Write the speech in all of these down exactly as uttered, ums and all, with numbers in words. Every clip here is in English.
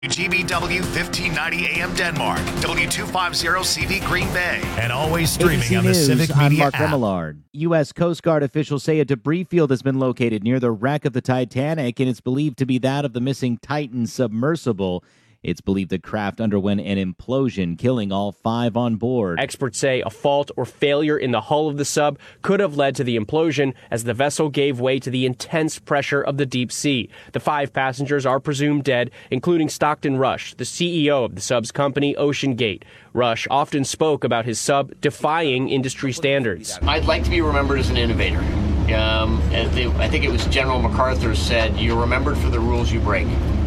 G B W fifteen ninety A M Denmark, W two fifty C V Green Bay, and always streaming A B C on the News, Civic I'm Media Mark app. Remillard. U S. Coast Guard officials say a debris field has been located near the wreck of the Titanic, and it's believed to be that of the missing Titan submersible. It's believed the craft underwent an implosion, killing all five on board. Experts say a fault or failure in the hull of the sub could have led to the implosion as the vessel gave way to the intense pressure of the deep sea. The five passengers are presumed dead, including Stockton Rush, the C E O of the sub's company, Ocean Gate. Rush often spoke about his sub defying industry standards. I'd like to be remembered as an innovator. Um, and they, I think it was General MacArthur said, "You're remembered for the rules you break."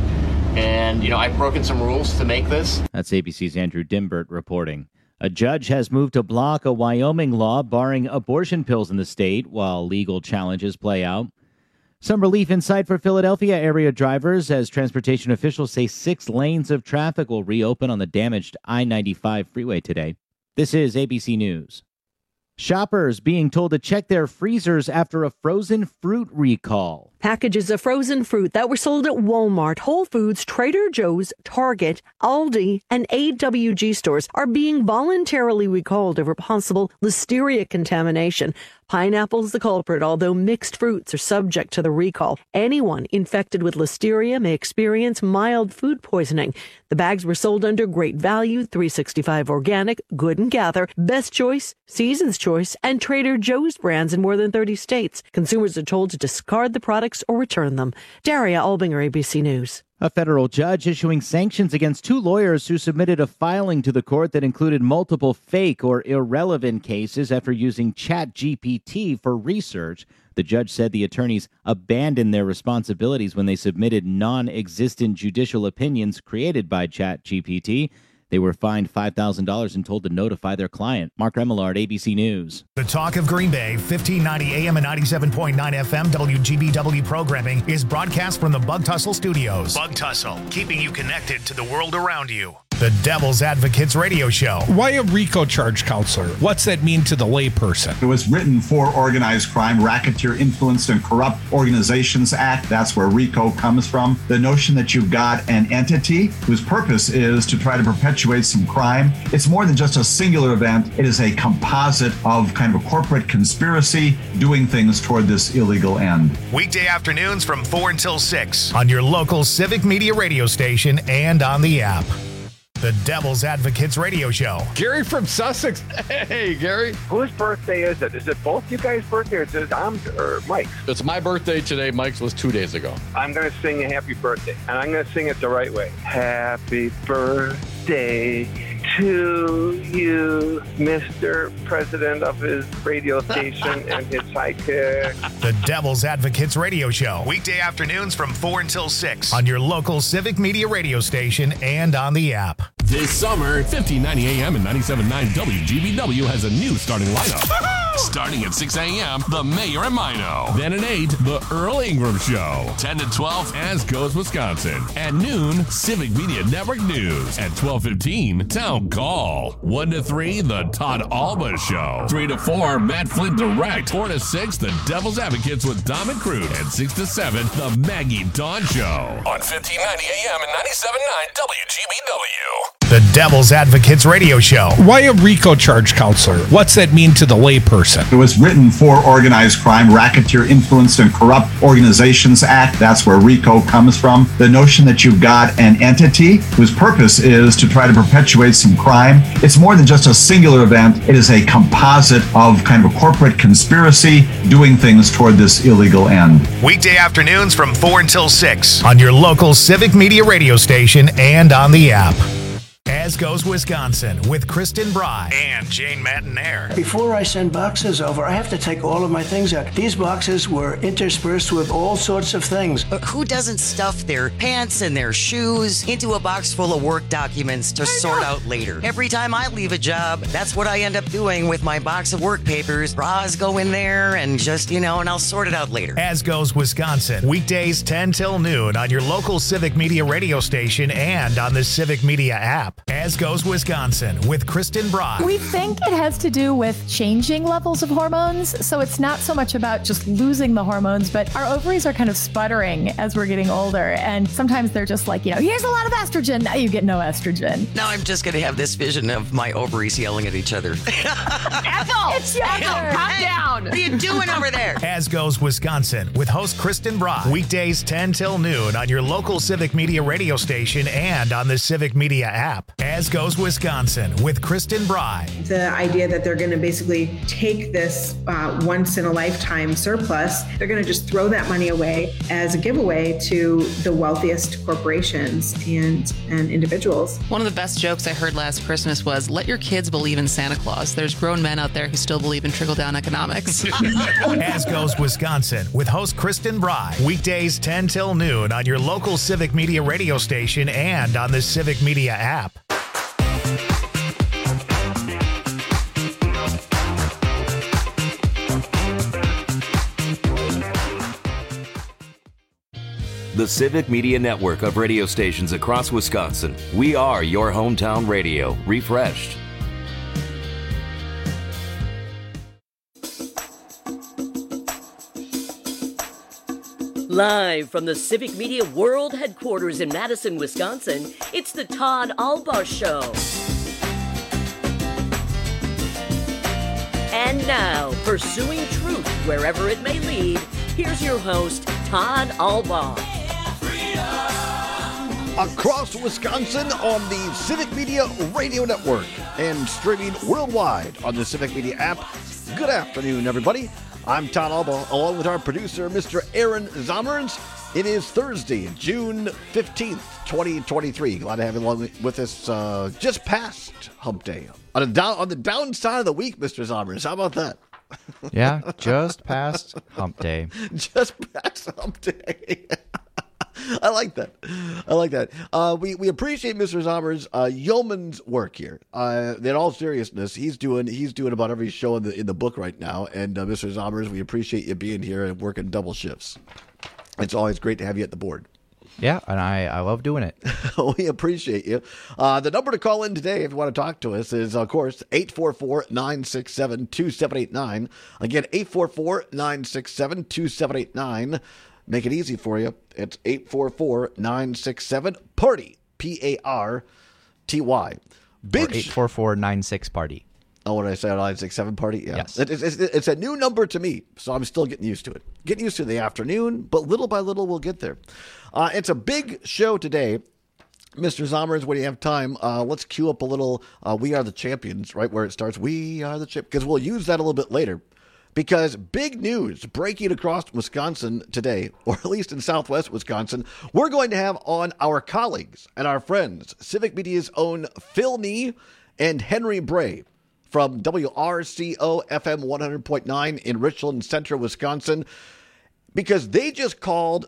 And, you know, I've broken some rules to make this. That's A B C's Andrew Dimbert reporting. A judge has moved to block a Wyoming law barring abortion pills in the state while legal challenges play out. Some relief in sight for Philadelphia area drivers as transportation officials say six lanes of traffic will reopen on the damaged I ninety-five freeway today. This is A B C News. Shoppers being told to check their freezers after a frozen fruit recall. Packages of frozen fruit that were sold at Walmart, Whole Foods, Trader Joe's, Target, Aldi, and A W G stores are being voluntarily recalled over possible listeria contamination. Pineapple's the culprit, although mixed fruits are subject to the recall. Anyone infected with listeria may experience mild food poisoning. The bags were sold under Great Value, three sixty-five Organic, Good and Gather, Best Choice, Season's Choice, and Trader Joe's brands in more than thirty states. Consumers are told to discard the products or return them. Daria Albinger, A B C News. A federal judge issuing sanctions against two lawyers who submitted a filing to the court that included multiple fake or irrelevant cases after using ChatGPT for research. The judge said the attorneys abandoned their responsibilities when they submitted non-existent judicial opinions created by ChatGPT. They were fined five thousand dollars and told to notify their client. Mark Remillard, A B C News. The Talk of Green Bay, fifteen ninety A M and ninety-seven point nine F M W G B W programming is broadcast from the Bug Tussle Studios. Bug Tussle, keeping you connected to the world around you. The Devil's Advocates Radio Show. Why a RICO charge, counselor? What's that mean to the layperson? It was written for Organized Crime, Racketeer Influenced and Corrupt Organizations Act. That's where RICO comes from. The notion that you've got an entity whose purpose is to try to perpetuate some crime. It's more than just a singular event. It is a composite of kind of a corporate conspiracy doing things toward this illegal end. Weekday afternoons from four until six on your local Civic Media radio station and on the app. The Devil's Advocates Radio Show. Gary from Sussex. Hey, Gary. Whose birthday is it? Is it both you guys' birthday or is it Tom's or Mike's? It's my birthday today. Mike's was two days ago. I'm going to sing a happy birthday, and I'm going to sing it the right way. Happy birthday to you, Mister President of his radio station and his sidekick. The Devil's Advocates Radio Show. Weekday afternoons from four until six on your local Civic Media radio station and on the app. This summer, fifteen ninety A M and ninety-seven point nine W G B W has a new starting lineup. Starting at six A M, The Mayor and Mino. Then at eight, The Earl Ingram Show. ten to twelve, As Goes Wisconsin. At noon, Civic Media Network News. At twelve fifteen, Town Call. one to three, The Todd Alba Show. three to four, Matt Flint Direct. four to six, The Devil's Advocates with Dom and Crute. And six to seven, The Maggie Dawn Show. On fifteen ninety A M and ninety-seven point nine W G B W. The Devil's Advocates Radio Show. Why a RICO charge, counselor? What's that mean to the layperson? It was written for Organized Crime, Racketeer Influenced and Corrupt Organizations Act. That's where RICO comes from. The notion that you've got an entity whose purpose is to try to perpetuate some crime. It's more than just a singular event. It is a composite of kind of a corporate conspiracy doing things toward this illegal end. Weekday afternoons from four until six on your local Civic Media radio station and on the app. As Goes Wisconsin with Kristen Bry and Jane Matinaire. Before I send boxes over, I have to take all of my things out. These boxes were interspersed with all sorts of things. But who doesn't stuff their pants and their shoes into a box full of work documents to sort out later? Every time I leave a job, that's what I end up doing with my box of work papers. Bras go in there and just, you know, and I'll sort it out later. As Goes Wisconsin, weekdays ten till noon on your local Civic Media radio station and on the Civic Media app. As Goes Wisconsin with Kristen Brock. We think it has to do with changing levels of hormones. So it's not so much about just losing the hormones, but our ovaries are kind of sputtering as we're getting older. And sometimes they're just like, you know, here's a lot of estrogen. Now you get no estrogen. Now I'm just going to have this vision of my ovaries yelling at each other. Ethel! It's your turn. Calm down. What are you doing over there? As Goes Wisconsin with host Kristen Brock. Weekdays ten till noon on your local Civic Media radio station and on the Civic Media app. As Goes Wisconsin with Kristen Brock. The idea that they're going to basically take this uh, once-in-a-lifetime surplus, they're going to just throw that money away as a giveaway to the wealthiest corporations and, and individuals. One of the best jokes I heard last Christmas was, let your kids believe in Santa Claus. There's grown men out there who still believe in trickle-down economics. As Goes Wisconsin with host Kristen Brock. Weekdays ten till noon on your local Civic Media radio station and on the Civic Media app. The Civic Media network of radio stations across Wisconsin. We are your hometown radio, refreshed. Live from the Civic Media World Headquarters in Madison, Wisconsin, it's the Todd Albaugh Show. And now, pursuing truth wherever it may lead, here's your host, Todd Albaugh. Across Wisconsin on the Civic Media Radio Network and streaming worldwide on the Civic Media app. Good afternoon, everybody. I'm Todd Albaugh, along with our producer, Mister Aaron Zomerns. It is Thursday, June fifteenth, twenty twenty-three. Glad to have you along with us uh, just past Hump Day. On the, down, on the downside of the week, Mister Zomerns. How about that? Yeah, just past Hump Day. Just past Hump Day. I like that. I like that. Uh, we we appreciate Mister Zomer's uh, yeoman's work here. Uh, in all seriousness, he's doing he's doing about every show in the in the book right now. And uh, Mister Zomer's, we appreciate you being here and working double shifts. It's always great to have you at the board. Yeah, and I, I love doing it. We appreciate you. Uh, the number to call in today, if you want to talk to us, is, of course, eight four four, nine six seven, two seven eight nine. Again, eight four four, nine six seven, two seven eight nine. Make it easy for you. It's eight four four, nine six seven, PARTY, P A R T Y. Big or eight four four, nine six, PARTY. Oh, what did I say? nine six seven, PARTY? Yeah. Yes. It's, it's, it's a new number to me, so I'm still getting used to it. Getting used to the afternoon, but little by little we'll get there. Uh, it's a big show today. Mister Zomerns, when you have time, uh, let's cue up a little uh, We Are the Champions, right where it starts. We are the champions, because we'll use that a little bit later. Because big news breaking across Wisconsin today, or at least in southwest Wisconsin, we're going to have on our colleagues and our friends, Civic Media's own Phil Nee and Henry Bray from W R C O F M one hundred point nine in Richland Center, Wisconsin, because they just called,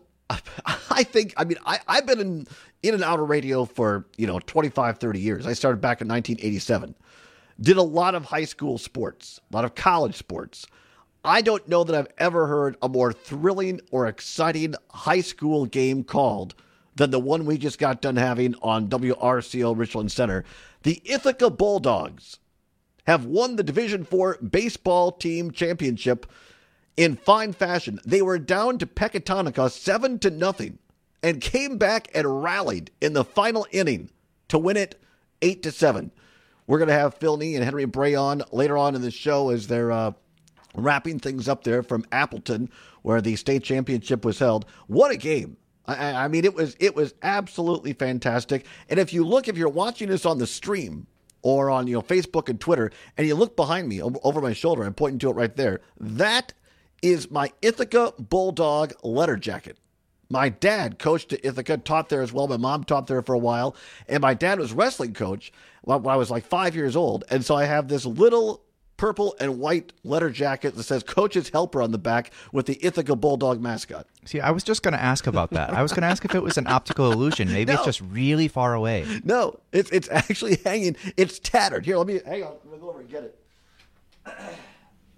I think, I mean, I, I've been in, in and out of radio for, you know, twenty-five, thirty years. I started back in nineteen eighty-seven. Did a lot of high school sports, a lot of college sports. I don't know that I've ever heard a more thrilling or exciting high school game called than the one we just got done having on W R C O Richland Center. The Ithaca Bulldogs have won the Division four baseball team championship in fine fashion. They were down to Pecatonica seven to nothing and came back and rallied in the final inning to win it eight to seven. We're going to have Phil Nee and Henry Bray on later on in the show as they're uh, wrapping things up there from Appleton, where the state championship was held. What a game. I, I mean, it was it was absolutely fantastic. And if you look, if you're watching this on the stream or on, you know, Facebook and Twitter, and you look behind me over my shoulder, I'm pointing to it right there, that is my Ithaca Bulldog letter jacket. My dad coached at Ithaca, taught there as well. My mom taught there for a while. And my dad was wrestling coach when I was like five years old. And so I have this little purple and white letter jacket that says Coach's Helper on the back with the Ithaca Bulldog mascot. See, I was just going to ask about that. I was going to ask if it was an optical illusion. Maybe no. It's just really far away. No, it's it's actually hanging. It's tattered. Here, let me, hang on. I'm going to go over and get it.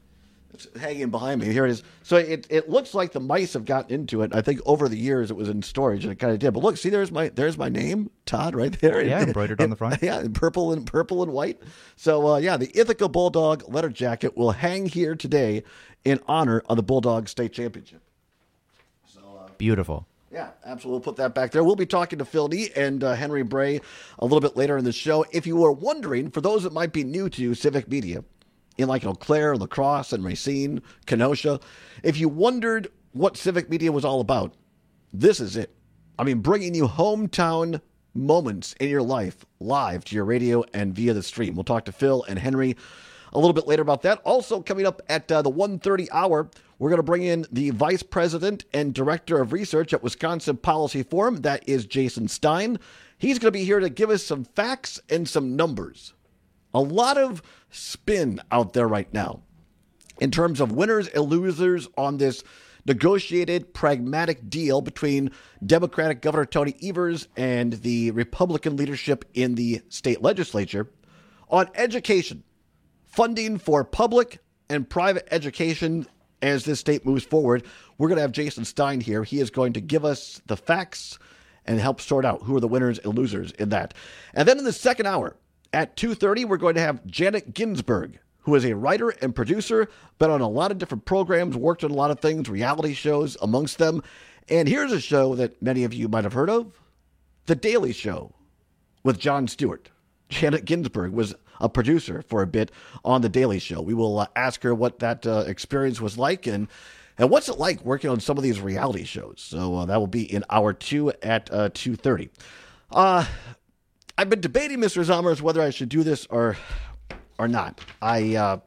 It's hanging behind me. Here it is. So it, it looks like the mice have gotten into it. I think over the years it was in storage, and it kind of did. But look, see, there's my there's my name, Todd, right there. Yeah, embroidered on the front. Yeah, in purple and purple and white. So uh, yeah, the Ithaca Bulldog letter jacket will hang here today in honor of the Bulldog State Championship. So uh, beautiful. Yeah, absolutely. We'll put that back there. We'll be talking to Phil Nee and uh, Henry Bray a little bit later in the show. If you were wondering, for those that might be new to Civic Media, in like Eau Claire, La Crosse, and Racine, Kenosha, if you wondered what Civic Media was all about, this is it. I mean, bringing you hometown moments in your life live to your radio and via the stream. We'll talk to Phil and Henry a little bit later about that. Also coming up at uh, the one thirty hour, we're going to bring in the Vice President and Director of Research at Wisconsin Policy Forum. That is Jason Stein. He's going to be here to give us some facts and some numbers. A lot of spin out there right now in terms of winners and losers on this negotiated, pragmatic deal between Democratic Governor Tony Evers and the Republican leadership in the state legislature on education, funding for public and private education. As this state moves forward, we're going to have Jason Stein here. He is going to give us the facts and help sort out who are the winners and losers in that. And then in the second hour, at two thirty, we're going to have Janet Ginsburg, who is a writer and producer, been on a lot of different programs, worked on a lot of things, reality shows amongst them. And here's a show that many of you might have heard of, The Daily Show with Jon Stewart. Janet Ginsburg was a producer for a bit on The Daily Show. We will uh, ask her what that uh, experience was like and and what's it like working on some of these reality shows. So uh, that will be in hour two at uh, two thirty. Uh, I've been debating, Mister Zommers, whether I should do this or or not. I uh,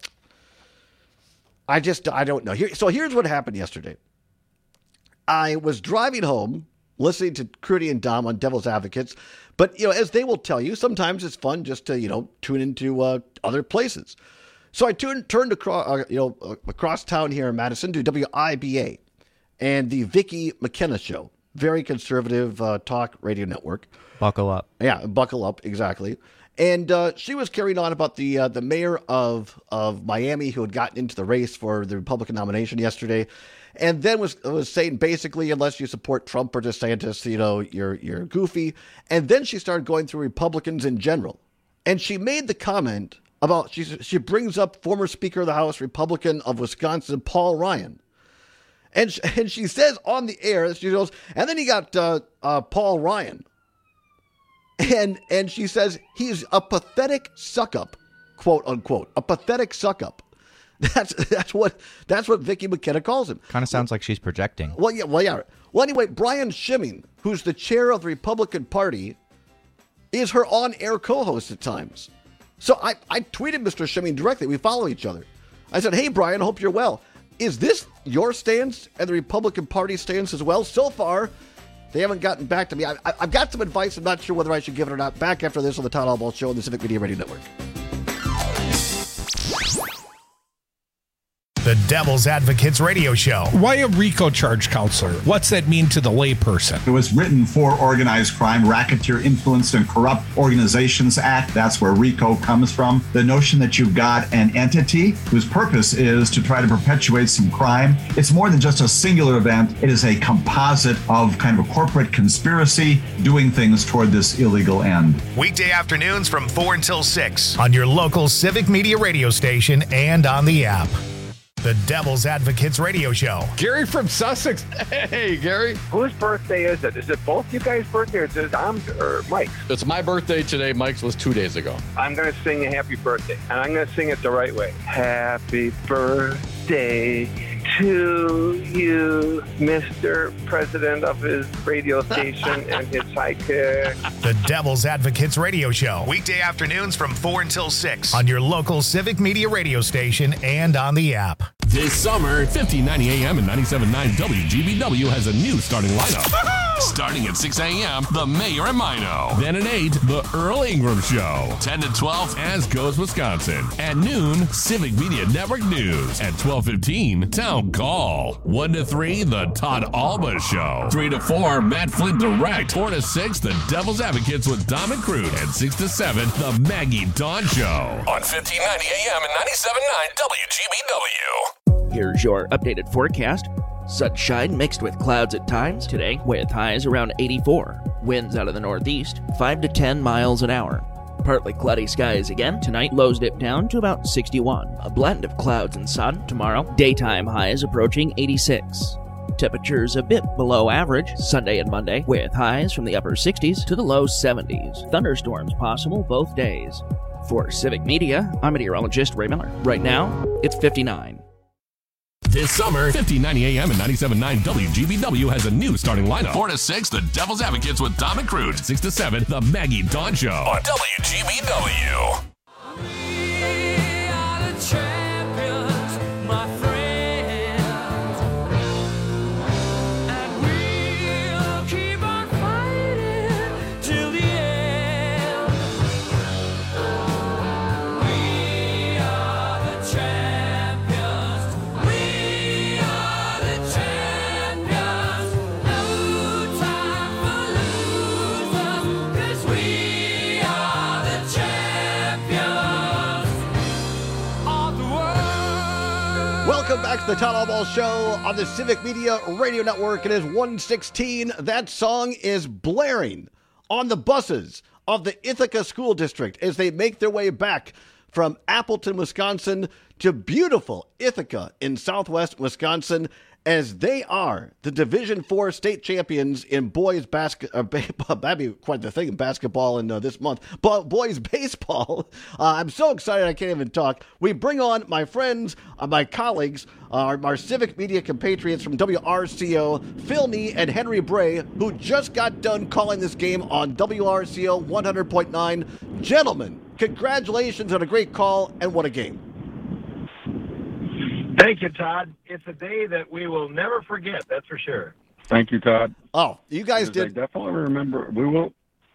I just I don't know. Here, so here's what happened yesterday. I was driving home, listening to Crudy and Dom on Devil's Advocates. But, you know, as they will tell you, sometimes it's fun just to, you know, tune into uh, other places. So I tuned, turned across, uh, you know, uh, across town here in Madison to W I B A and the Vicki McKenna Show. Very conservative uh, talk radio network. Buckle up. Yeah, buckle up, exactly. And uh, she was carrying on about the uh, the mayor of, of Miami who had gotten into the race for the Republican nomination yesterday. And then was was saying basically, unless you support Trump or DeSantis, you know, you're you're goofy. And then she started going through Republicans in general. And she made the comment about, she, she brings up former Speaker of the House, Republican of Wisconsin, Paul Ryan. And she, and she says on the air, she goes, and then you got uh, uh, Paul Ryan. And, and she says, he's a pathetic suck-up, quote unquote, a pathetic suck-up. That's that's what that's what Vicki McKenna calls him. Kind of sounds like she's projecting. Well, yeah, well, yeah. Well, anyway, Brian Schimming, who's the chair of the Republican Party, is her on-air co-host at times. So I, I tweeted Mister Schimming directly. We follow each other. I said, "Hey, Brian, hope you're well. Is this your stance and the Republican Party stance as well?" So far, they haven't gotten back to me. I, I, I've got some advice. I'm not sure whether I should give it or not. Back after this on the Todd Albaugh Show on the Civic Media Radio Network. The Devil's Advocates Radio Show. Why a RICO charge, counselor? What's that mean to the layperson? It was written for Organized Crime, Racketeer Influenced and Corrupt Organizations Act. That's where RICO comes from. The notion that you've got an entity whose purpose is to try to perpetuate some crime. It's more than just a singular event. It is a composite of kind of a corporate conspiracy doing things toward this illegal end. Weekday afternoons from four until six on your local Civic Media radio station and on the app. The Devil's Advocates Radio Show. Gary from Sussex. Hey, Gary. Whose birthday is it? Is it both you guys' birthday or is it Dom's or Mike's? It's my birthday today. Mike's was two days ago. I'm going to sing a happy birthday, and I'm going to sing it the right way. Happy birthday to you, Mister President of his radio station and his sidekick. The Devil's Advocates Radio Show. Weekday afternoons from four until six on your local Civic Media radio station and on the app. This summer, fifteen ninety A M and ninety-seven point nine W G B W has a new starting lineup. Starting at six A M, The Mayor and Mino. Then at eight, The Earl Ingram Show. ten to twelve, As Goes Wisconsin. At noon, Civic Media Network News. At twelve fifteen, Town Call. one to three, The Todd Albaugh Show. three to four, Matt Flint Direct. four to six, The Devil's Advocates with Dom and Crude. And six to seven, The Maggie Dawn Show. On fifteen ninety A M and ninety-seven point nine W G B W. Here's your updated forecast. Sunshine mixed with clouds at times today, with highs around eighty-four. Winds out of the northeast, five to ten miles an hour. Partly cloudy skies again. Tonight, lows dip down to about sixty-one. A blend of clouds and sun tomorrow. Daytime highs approaching eighty-six. Temperatures a bit below average Sunday and Monday, with highs from the upper sixties to the low seventies. Thunderstorms possible both days. For Civic Media, I'm meteorologist Ray Miller. Right now, it's fifty-nine. This summer, fifteen ninety A M and ninety-seven point nine W G B W has a new starting lineup. four to six, The Devil's Advocates with Dom and Crude. six to seven, The Maggie Dawn Show on W G B W. Welcome back to the Todd Allball Show on the Civic Media Radio Network. It is one sixteen. That song is blaring on the buses of the Ithaca School District as they make their way back from Appleton, Wisconsin to beautiful Ithaca in southwest Wisconsin, as they are the Division Four state champions in boys basketball. Uh, that'd be quite the thing in basketball in uh, this month. But boys baseball. Uh, I'm so excited I can't even talk. We bring on my friends, uh, my colleagues, uh, our, our Civic Media compatriots from W R C O, Phil Nee and Henry Bray, who just got done calling this game on W R C O one hundred point nine. Gentlemen, congratulations on a great call, and what a game. Thank you, Todd. It's a day that we will never forget, that's for sure. Thank you, Todd. Oh, you guys Because did. I definitely remember. We will.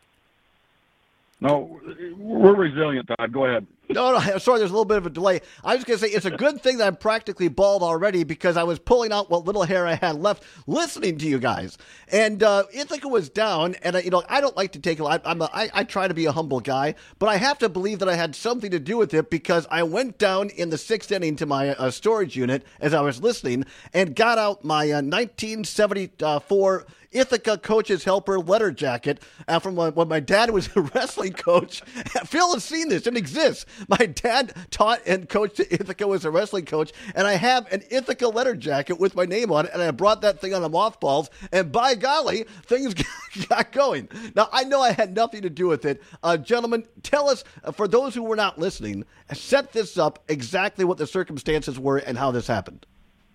No, we're resilient, Todd. Go ahead. No, no, I'm sorry, there's a little bit of a delay. I was going to say, it's a good thing that I'm practically bald already because I was pulling out what little hair I had left listening to you guys. And uh, Ithaca was down, and, uh, you know, I don't like to take a lot. I'm a, I, I try to be a humble guy, but I have to believe that I had something to do with it because I went down in the sixth inning to my uh, storage unit as I was listening and got out my uh, nineteen seventy-four Ithaca Coach's Helper letter jacket uh, from when, when my dad was a wrestling coach. Phil has seen this. It exists. My dad taught and coached at Ithaca, was a wrestling coach, and I have an Ithaca letter jacket with my name on it, and I brought that thing on the mothballs, and by golly, things got going. Now, I know I had nothing to do with it. Uh, gentlemen, tell us, uh, for those who were not listening, set this up exactly what the circumstances were and how this happened.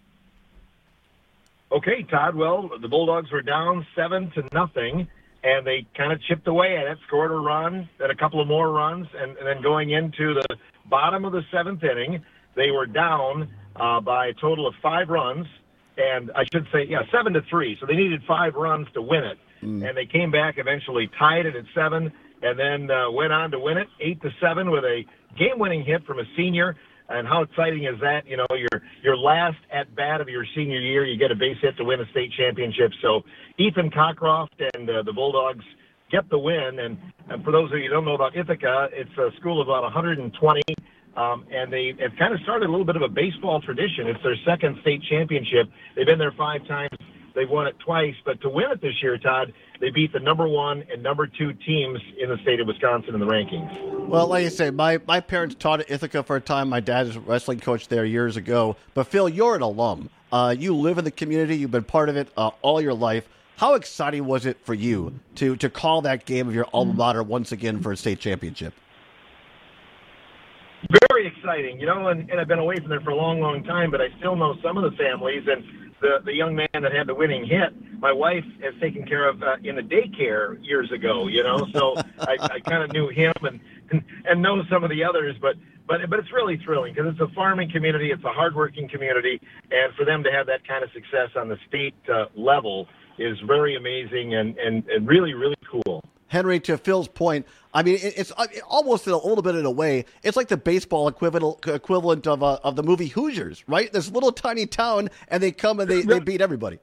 Okay, Todd. Well, the Bulldogs were down seven to nothing, and they kind of chipped away at it, scored a run, then a couple of more runs, and, and then going into the bottom of the seventh inning, they were down uh, by a total of five runs, and I should say, yeah, seven to three. So they needed five runs to win it, mm. and they came back, eventually tied it at seven, and then uh, went on to win it eight to seven with a game-winning hit from a senior. And how exciting is that? You know, your your last at bat of your senior year, you get a base hit to win a state championship. So Ethan Cockcroft and uh, the Bulldogs get the win. And, and for those of you who don't know about Ithaca, it's a school of about one hundred twenty, um, and they have kind of started a little bit of a baseball tradition. It's their second state championship. They've been there five times. They've won it twice. But to win it this year, Todd, they beat the number one and number two teams in the state of Wisconsin in the rankings. Well, like I say, my, my parents taught at Ithaca for a time. My dad is a wrestling coach there years ago. But, Phil, you're an alum. Uh, you live in the community. You've been part of it uh, all your life. How exciting was it for you to, to call that game of your alma mater once again for a state championship? Very exciting, you know, and, and I've been away from there for a long, long time, but I still know some of the families, and the, the young man that had the winning hit, my wife has taken care of uh, in the daycare years ago, you know, so I, I kind of knew him and, and, and know some of the others, but, but, but it's really thrilling because it's a farming community, it's a hardworking community, and for them to have that kind of success on the state uh, level is very amazing and, and, and really, really cool. Henry, to Phil's point, I mean, it's almost a little bit in a way, it's like the baseball equivalent equivalent of uh, of the movie Hoosiers, right? This little tiny town, and they come and they, they beat everybody.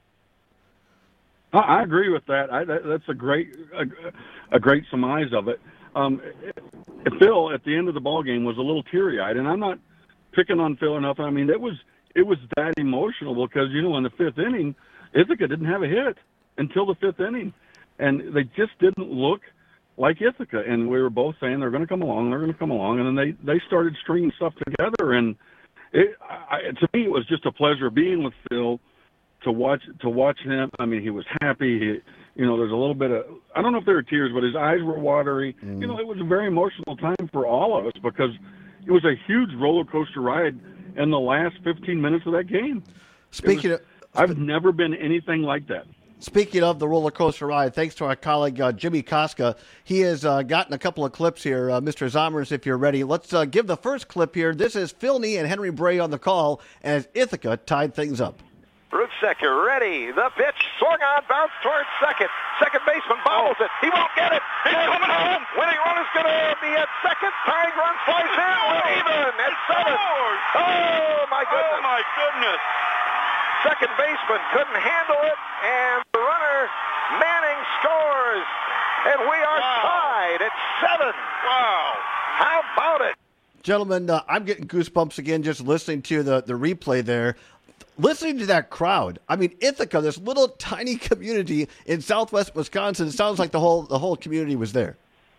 I agree with that. I, that that's a great a, a great surmise of it. Um, Phil, at the end of the ball game, was a little teary-eyed, and I'm not picking on Phil enough. I mean, it was it was that emotional because, you know, in the fifth inning, Ithaca didn't have a hit until the fifth inning. And they just didn't look like Ithaca. And we were both saying they're going to come along, they're going to come along. And then they, they started stringing stuff together. And it, I, to me, it was just a pleasure being with Phil to watch to watch him. I mean, he was happy. He, you know, there's a little bit of, I don't know if there were tears, but his eyes were watery. Mm. You know, it was a very emotional time for all of us because it was a huge roller coaster ride in the last fifteen minutes of that game. Speaking was, of, I've never been anything like that. Speaking of the roller coaster ride, thanks to our colleague uh, Jimmy Koska. He has uh, gotten a couple of clips here. Uh, Mister Zomers, if you're ready, let's uh, give the first clip here. This is Phil Nee and Henry Bray on the call as Ithaca tied things up. Rutzecker ready. The pitch swung on, bounced towards second. Second baseman bobbles it. He won't get it. He's coming home. Winning run is going to be at second. Tying run flies in. We're even at seven. Oh, my goodness. Oh, my goodness. Second baseman couldn't handle it, and the runner, Manning, scores. And we are wow. tied at seven. Wow. How about it? Gentlemen, uh, I'm getting goosebumps again just listening to the, the replay there. Listening to that crowd, I mean, Ithaca, this little tiny community in southwest Wisconsin, it sounds like the whole the whole community was there.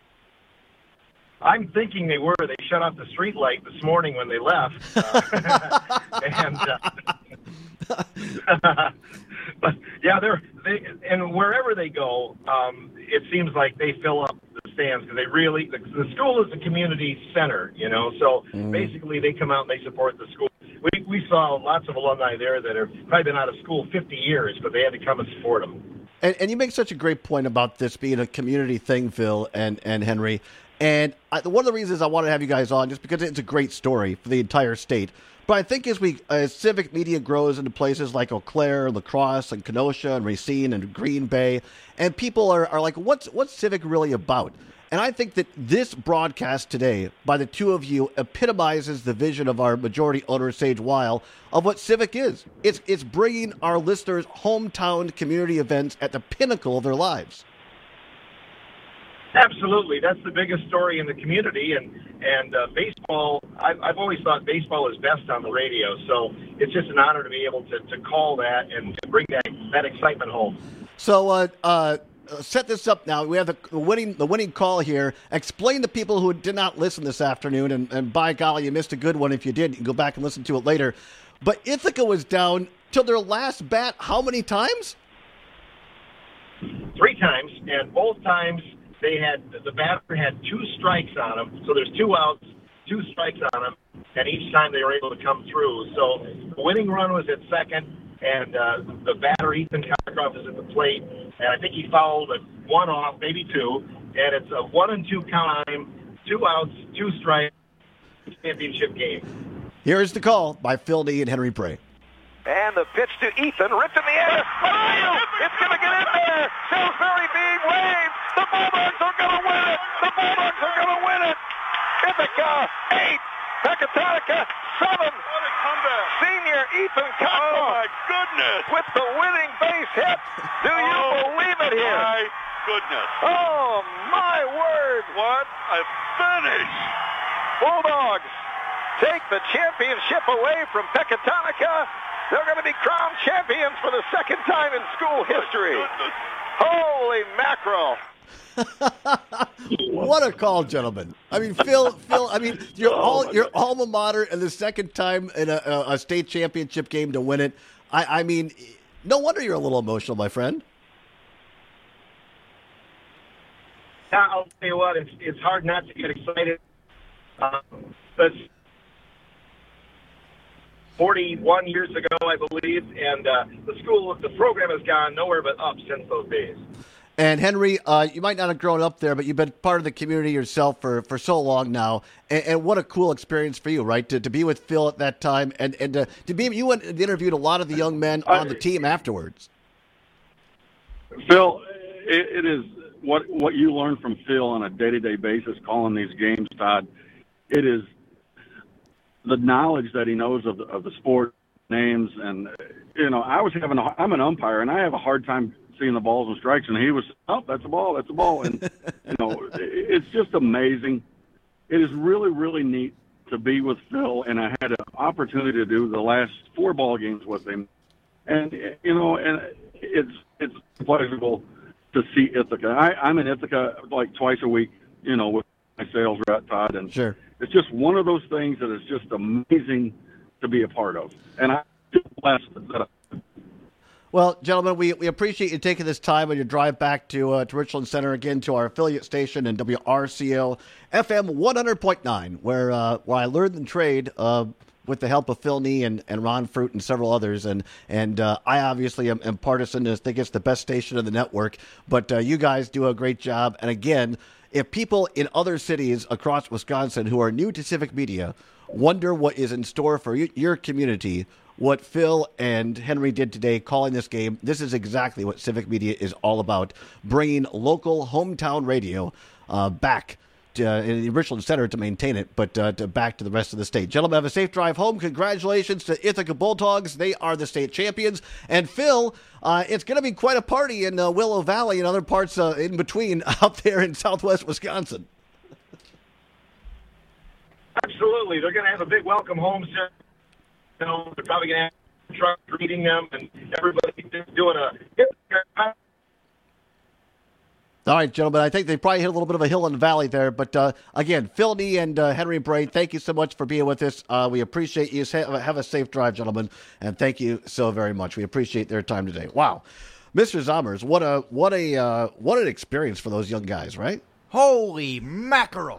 I'm thinking they were. They shut off the street light this morning when they left. Uh, and uh, but yeah, they're they and wherever they go, um, it seems like they fill up the stands because they really the, the school is the community center, you know. So mm. basically, they come out and they support the school. We we saw lots of alumni there that have probably been out of school fifty years, but they had to come and support them. And, and you make such a great point about this being a community thing, Phil and, and Henry. And I, one of the reasons I wanted to have you guys on, just because it's a great story for the entire state. But I think as we as civic media grows into places like Eau Claire, La Crosse, and Kenosha, and Racine, and Green Bay, and people are, are like, what's what's civic really about? And I think that this broadcast today by the two of you epitomizes the vision of our majority owner, Sage Weil, of what Civic is. It's it's bringing our listeners hometown community events at the pinnacle of their lives. Absolutely. That's the biggest story in the community. And, and uh, baseball, I've, I've always thought baseball is best on the radio. So it's just an honor to be able to, to call that and to bring that, that excitement home. So, uh, uh, set this up now. We have the winning the winning call here. Explain to people who did not listen this afternoon, and, and by golly, you missed a good one if you did. You can go back and listen to it later. But Ithaca was down till their last bat how many times? Three times, and both times they had the batter had two strikes on him. So there's two outs, two strikes on him, and each time they were able to come through. So the winning run was at second, and uh, the batter, Ethan Cockcroft, is at the plate. And I think he fouled a one off, maybe two, and it's a one and two count on him, two outs, two strikes, championship game. Here's the call by Phil Nee and Henry Bray. And the pitch to Ethan, ripped in the air. Oh, it's going to get in there. Salisbury being waved. The Bulldogs are going to win it. The Bulldogs are going to win it. Ithaca eight, Pecatonica seven. What a comeback! Senior Ethan Cockcroft. Oh my goodness! With the winning base hit. Do you oh, believe it here? My goodness! Oh my word! What a finish! Bulldogs take the championship away from Pecatonica. They're going to be crowned champions for the second time in school history. Holy mackerel! What a call, gentlemen! I mean, Phil, Phil. I mean, your all your alma mater and the second time in a, a state championship game to win it. I, I mean, no wonder you're a little emotional, my friend. Yeah, I'll tell you what. It's it's hard not to get excited. Um, but forty-one years ago, I believe, and uh, the school, the program has gone nowhere but up since those days. And Henry, uh, you might not have grown up there, but you've been part of the community yourself for, for so long now. And, and what a cool experience for you, right? To to be with Phil at that time, and and to, to be you went and interviewed a lot of the young men on the team afterwards. Phil, it, it is what what you learn from Phil on a day-to-day basis calling these games, Todd. It is the knowledge that he knows of the, of the sport, names, and you know, I was having a, I'm an umpire, and I have a hard time seeing the balls and strikes, and he was, oh, that's a ball, that's a ball, and you know, it's just amazing. It is really, really neat to be with Phil, and I had an opportunity to do the last four ball games with him. And, you know, and it's it's pleasurable to see Ithaca. I, I'm in Ithaca like twice a week, you know, with my sales rep, Todd. And sure. It's just one of those things that is just amazing to be a part of. And I'm blessed that I Well, gentlemen, we, we appreciate you taking this time on your drive back to uh, to Richland Center again to our affiliate station in W R C O F M one hundred point nine, where uh, where I learned and trade uh, with the help of Phil Nee and, and Ron Fruit and several others. And and uh, I obviously am, am partisan and think it's the best station in the network. But uh, you guys do a great job. And again, if people in other cities across Wisconsin who are new to civic media wonder what is in store for you, your community, what Phil and Henry did today calling this game, this is exactly what civic media is all about, bringing local hometown radio uh, back to, uh, in the Richland Center to maintain it, but uh, to back to the rest of the state. Gentlemen, have a safe drive home. Congratulations to Ithaca Bulldogs. They are the state champions. And Phil, uh, it's going to be quite a party in uh, Willow Valley and other parts uh, in between out there in southwest Wisconsin. Absolutely. They're going to have a big welcome home ceremony. You know, they're probably going to have trucks greeting them, and everybody doing a... All right, gentlemen, I think they probably hit a little bit of a hill in the valley there. But, uh, again, Phil Nee and uh, Henry Bray, thank you so much for being with us. Uh, we appreciate you. Have a safe drive, gentlemen, and thank you so very much. We appreciate their time today. Wow. Mister Zommers, what a what a uh, what an experience for those young guys, right? Holy mackerel.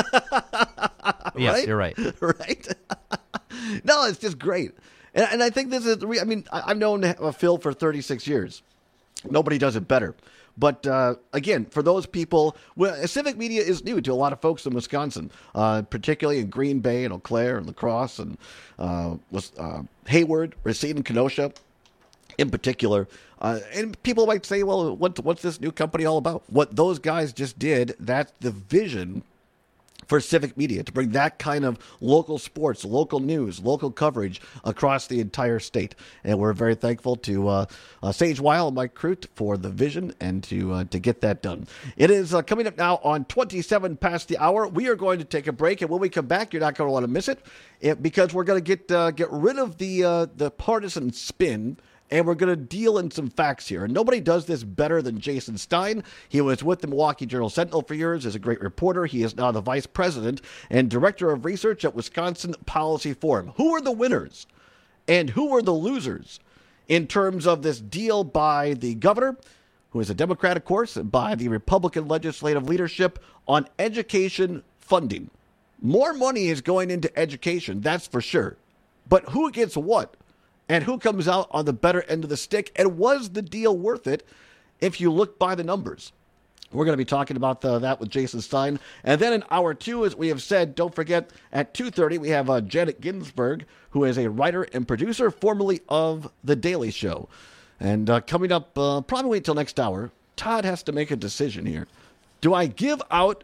Yes, right? You're right. Right? No, it's just great. And, and I think this is, I mean, I, I've known Phil for thirty-six years. Nobody does it better. But, uh, again, for those people, well, civic media is new to a lot of folks in Wisconsin, uh, particularly in Green Bay and Eau Claire and La Crosse and uh, uh, Hayward, Racine and Kenosha in particular. Uh, and people might say, well, what, what's this new company all about? What those guys just did, that's the vision for civic media, to bring that kind of local sports, local news, local coverage across the entire state. And we're very thankful to uh, uh, Sage Weil and Mike Crute for the vision and to uh, to get that done. It is uh, coming up now on twenty-seven past the hour. We are going to take a break, and when we come back, you're not going to want to miss it, it because we're going to get uh, get rid of the uh, the partisan spin. And we're going to deal in some facts here. And nobody does this better than Jason Stein. He was with the Milwaukee Journal-Sentinel for years as a great reporter. He is now the vice president and director of research at Wisconsin Policy Forum. Who are the winners and who are the losers in terms of this deal by the governor, who is a Democrat, of course, and by the Republican legislative leadership on education funding? More money is going into education, that's for sure. But who gets what? And who comes out on the better end of the stick? And was the deal worth it if you look by the numbers? We're going to be talking about the, that with Jason Stein. And then in hour two, as we have said, don't forget, at two thirty, we have uh, Janet Ginsburg, who is a writer and producer, formerly of The Daily Show. And uh, coming up, uh, probably wait until next hour, Todd has to make a decision here. Do I give out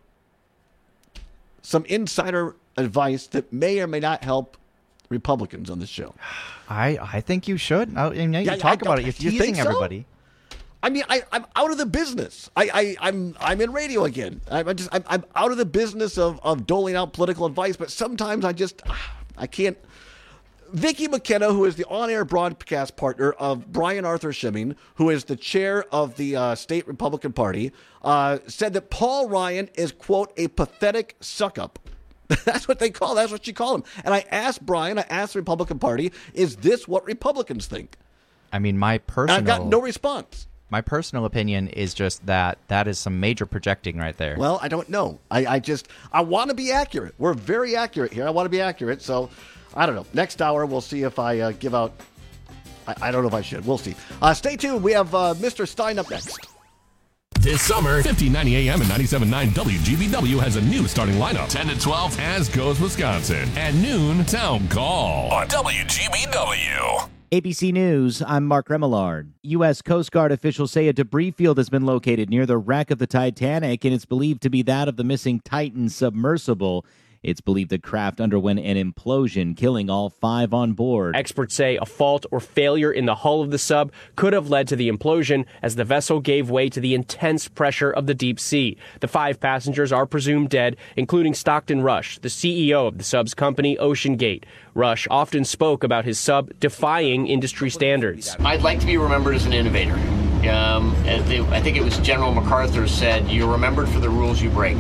some insider advice that may or may not help Republicans on this show? I, I think you should. I mean, you yeah, talk I, about it. You're you teasing so? everybody. I mean, I, I'm out of the business. I, I, I'm I'm in radio again. I'm just I'm, I'm out of the business of, of doling out political advice. But sometimes I just I can't. Vicki McKenna, who is the on-air broadcast partner of Brian Arthur Schimming, who is the chair of the uh, state Republican Party, uh, said that Paul Ryan is, quote, a pathetic suck-up. That's what they call. That's what she called him. And I asked Brian, I asked the Republican Party, is this what Republicans think? I mean, my personal... And I got no response. My personal opinion is just that that is some major projecting right there. Well, I don't know. I, I just, I want to be accurate. We're very accurate here. I want to be accurate. So, I don't know. Next hour, we'll see if I uh, give out... I, I don't know if I should. We'll see. Uh, stay tuned. We have uh, Mister Stein up next. This summer, fifteen ninety A M and ninety-seven point nine W G B W has a new starting lineup. ten to twelve, As Goes Wisconsin. At noon, Town Call on W G B W. A B C News, I'm Mark Remillard. U S Coast Guard officials say a debris field has been located near the wreck of the Titanic, and it's believed to be that of the missing Titan submersible. It's believed the craft underwent an implosion, killing all five on board. Experts say a fault or failure in the hull of the sub could have led to the implosion as the vessel gave way to the intense pressure of the deep sea. The five passengers are presumed dead, including Stockton Rush, the C E O of the sub's company, Ocean Gate. Rush often spoke about his sub defying industry standards. I'd like to be remembered as an innovator. Um, and the, I think it was General MacArthur said, "You're remembered for the rules you break."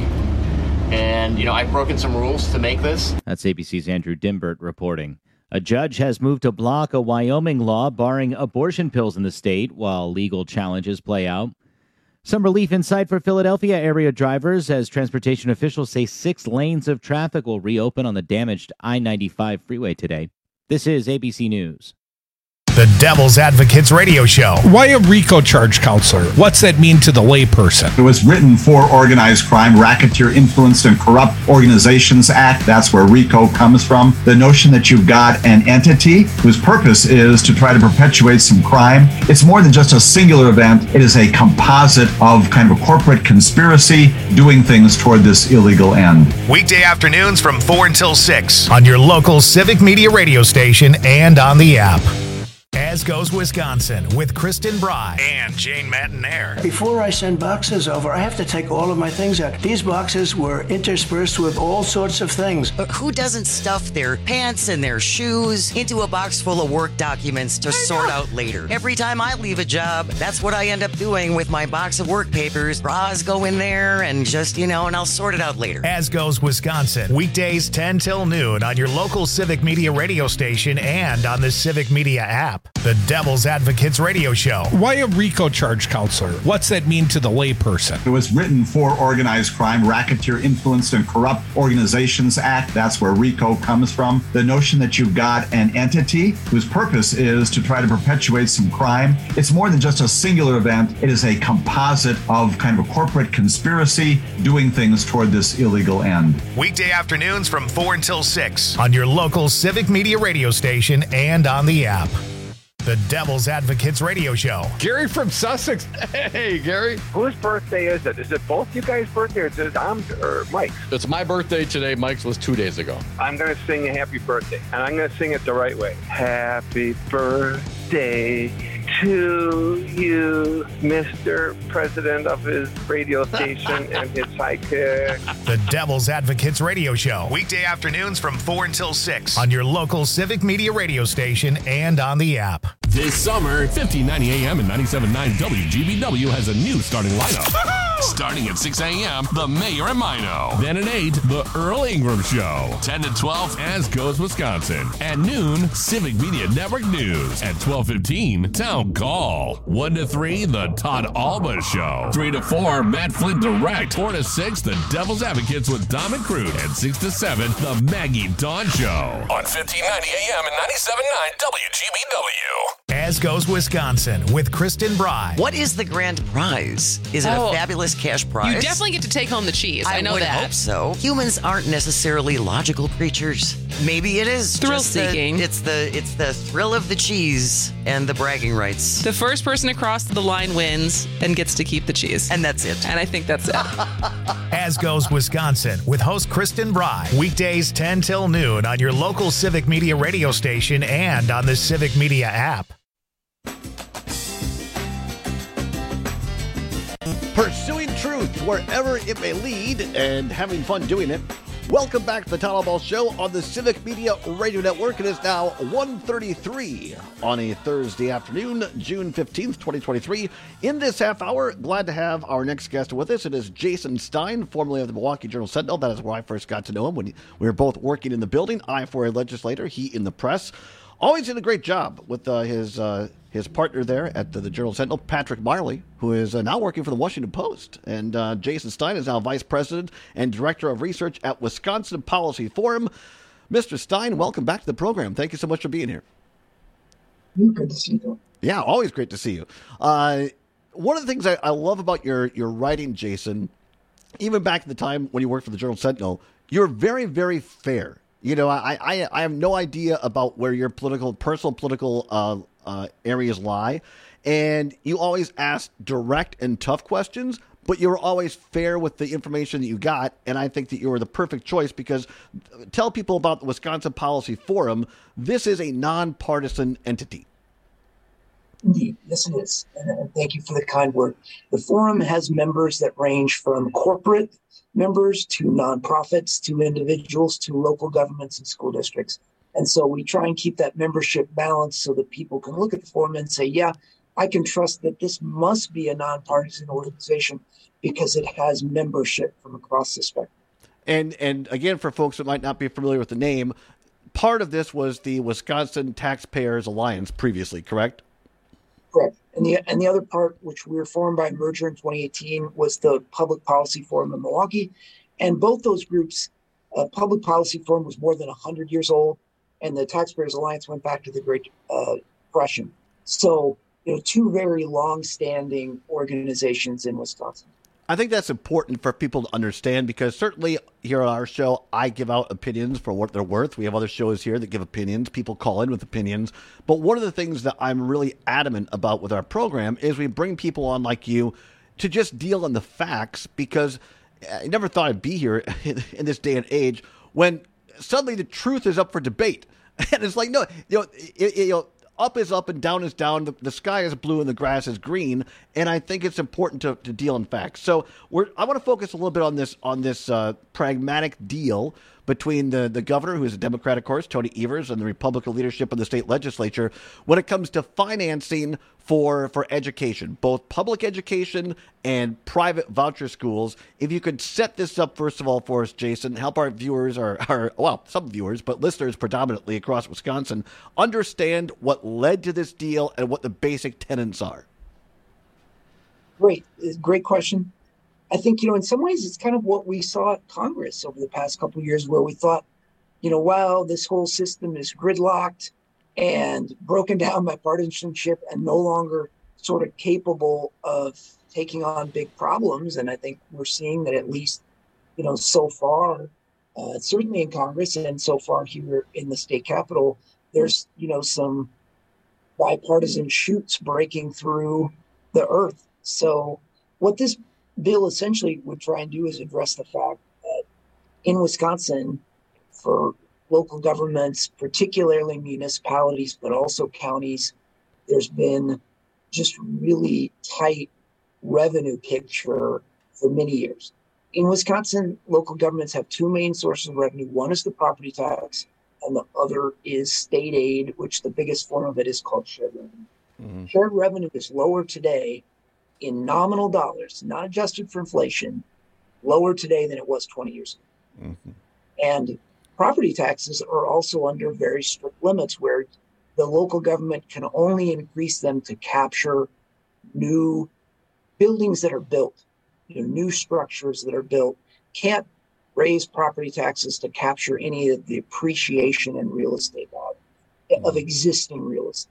And, you know, I've broken some rules to make this. That's A B C's Andrew Dimbert reporting. A judge has moved to block a Wyoming law barring abortion pills in the state while legal challenges play out. Some relief in sight for Philadelphia area drivers as transportation officials say six lanes of traffic will reopen on the damaged I ninety-five freeway today. This is A B C News. The Devil's Advocates Radio Show. Why a RICO charge, counselor? What's that mean to the layperson? It was written for Organized Crime, Racketeer, Influenced, and Corrupt Organizations Act. That's where RICO comes from. The notion that you've got an entity whose purpose is to try to perpetuate some crime. It's more than just a singular event. It is a composite of kind of a corporate conspiracy doing things toward this illegal end. Weekday afternoons from four until six on your local Civic Media radio station and on the app. As Goes Wisconsin with Kristen Bry and Jane Matinaire. Before I send boxes over, I have to take all of my things out. These boxes were interspersed with all sorts of things. But who doesn't stuff their pants and their shoes into a box full of work documents to sort out later? Every time I leave a job, that's what I end up doing with my box of work papers. Bras go in there and just, you know, and I'll sort it out later. As Goes Wisconsin, weekdays ten till noon on your local Civic Media radio station and on the Civic Media app. The Devil's Advocates Radio Show. Why a RICO charge, counselor? What's that mean to the layperson? It was written for Organized Crime, Racketeer, Influenced, and Corrupt Organizations Act. That's where RICO comes from. The notion that you've got an entity whose purpose is to try to perpetuate some crime. It's more than just a singular event. It is a composite of kind of a corporate conspiracy doing things toward this illegal end. Weekday afternoons from four until six on your local Civic Media radio station and on the app. The Devil's Advocates Radio Show. Gary from Sussex. Hey, Gary. Whose birthday is it? Is it both you guys' birthday or is it Tom's or Mike's? It's my birthday today. Mike's was two days ago. I'm going to sing a happy birthday, and I'm going to sing it the right way. Happy birthday to you, Mister President of his radio station and his sidekick. The Devil's Advocates Radio Show. Weekday afternoons from four until six on your local Civic Media radio station and on the app. This summer, fifteen ninety A M and ninety-seven point nine W G B W has a new starting lineup. Starting at six A M, The Mayor and Mino. Then at eight, The Earl Ingram Show. ten to twelve, As Goes Wisconsin. At noon, Civic Media Network News. At twelve fifteen, Town Call. one to three, The Todd Alba Show. three to four, Matt Flint Direct. four to six, The Devil's Advocates with Dom and Crude. And six to seven, The Maggie Dawn Show. On fifteen ninety A M and ninety-seven point nine W G B W. As Goes Wisconsin with Kristen Bry. What is the grand prize? Is it Oh. a fabulous cash prize? You definitely get to take home the cheese. I, I know would that. hope so. Humans aren't necessarily logical creatures. Maybe it is Thrill just the- seeking. it's the it's the thrill of the cheese and the bragging rights. The first person across the line wins and gets to keep the cheese. And that's it. And I think that's it. As Goes Wisconsin with host Kristen Bry. Weekdays ten till noon on your local Civic Media radio station and on the Civic Media app. Pursuing truth wherever it may lead and having fun doing it. Welcome back to the Town Hall Ball Show on the Civic Media Radio Network. It is now one thirty-three on a Thursday afternoon, June fifteenth, twenty twenty-three. In this half hour, glad to have our next guest with us. It is Jason Stein, formerly of the Milwaukee Journal-Sentinel. That is where I first got to know him when we were both working in the building. I for a legislator, he in the press. Always did a great job with uh, his uh, his partner there at the, the Journal-Sentinel, Patrick Marley, who is uh, now working for the Washington Post. And uh, Jason Stein is now Vice President and Director of Research at Wisconsin Policy Forum. Mister Stein, welcome back to the program. Thank you so much for being here. Good to see you. Yeah, always great to see you. Uh, one of the things I, I love about your, your writing, Jason, even back at the time when you worked for the Journal-Sentinel, you're very, very fair. You know, I, I I have no idea about where your political, personal political uh, uh, areas lie, and you always ask direct and tough questions, but you were always fair with the information that you got, and I think that you were the perfect choice because tell people about the Wisconsin Policy Forum. This is a nonpartisan entity. Indeed, yes it is, and thank you for the kind word. The forum has members that range from corporate members to nonprofits to individuals to local governments and school districts. And so we try and keep that membership balanced so that people can look at the forum and say, yeah, I can trust that this must be a nonpartisan organization because it has membership from across the spectrum. And and again, for folks that might not be familiar with the name, part of this was the Wisconsin Taxpayers Alliance previously, correct? Correct. And the and the other part, which we were formed by merger in twenty eighteen, was the Public Policy Forum in Milwaukee. And both those groups, uh, Public Policy Forum was more than one hundred years old, and the Taxpayers Alliance went back to the Great uh, Depression. So, you know, two very long-standing organizations in Wisconsin. I think that's important for people to understand because certainly here on our show, I give out opinions for what they're worth. We have other shows here that give opinions. People call in with opinions. But one of the things that I'm really adamant about with our program is we bring people on like you to just deal in the facts because I never thought I'd be here in this day and age when suddenly the truth is up for debate. And it's like, no, you know, it, it, you know up is up and down is down. The, the sky is blue and the grass is green. And I think it's important to, to deal in facts. So we're, I want to focus a little bit on this on this uh, pragmatic deal between the, the governor, who is a Democrat, of course, Tony Evers, and the Republican leadership of the state legislature when it comes to financing for, for education, both public education and private voucher schools. If you could set this up, first of all, for us, Jason, help our viewers, our, our well, some viewers, but listeners predominantly across Wisconsin, understand what led to this deal and what the basic tenets are. Great. Great question. I think, you know, in some ways, it's kind of what we saw at Congress over the past couple of years where we thought, you know, wow, this whole system is gridlocked and broken down by partisanship and no longer sort of capable of taking on big problems. And I think we're seeing that at least, you know, so far, uh, certainly in Congress and so far here in the state capitol, there's, you know, some bipartisan shoots breaking through the earth. So what this bill essentially would try and do is address the fact that in Wisconsin, for local governments, particularly municipalities, but also counties, there's been just really tight revenue picture for many years. In Wisconsin, local governments have two main sources of revenue. One is the property tax, and the other is state aid, which the biggest form of it is called shared revenue. Mm-hmm. Shared revenue is lower today in nominal dollars, not adjusted for inflation, lower today than it was twenty years ago. Mm-hmm. And property taxes are also under very strict limits where the local government can only increase them to capture new buildings that are built, you know, new structures that are built, can't raise property taxes to capture any of the appreciation in real estate value mm-hmm. of existing real estate.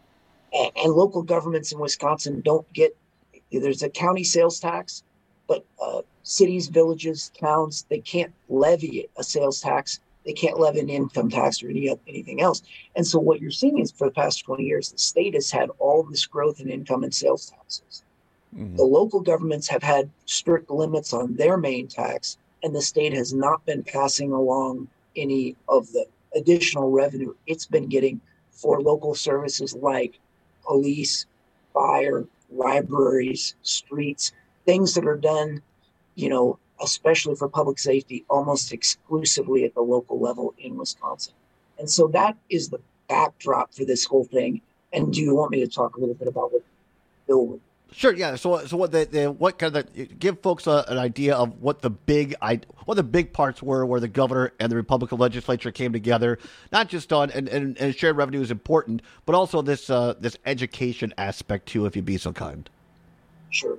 And, and local governments in Wisconsin don't get, there's a county sales tax, but uh, cities, villages, towns, they can't levy a sales tax. They can't levy an income tax or any anything else. And so what you're seeing is for the past twenty years, the state has had all this growth in income and sales taxes. Mm-hmm. The local governments have had strict limits on their main tax, and the state has not been passing along any of the additional revenue it's been getting for local services like police, fire, libraries, streets, things that are done, you know, especially for public safety, almost exclusively at the local level in Wisconsin. And so that is the backdrop for this whole thing. And do you want me to talk a little bit about what Bill would? Sure, yeah. So, so what the, the what kind of give folks a, an idea of what the big I what the big parts were, where the governor and the Republican legislature came together, not just on and, and, and shared revenue is important, but also this uh, this education aspect too, if you'd be so kind. Sure.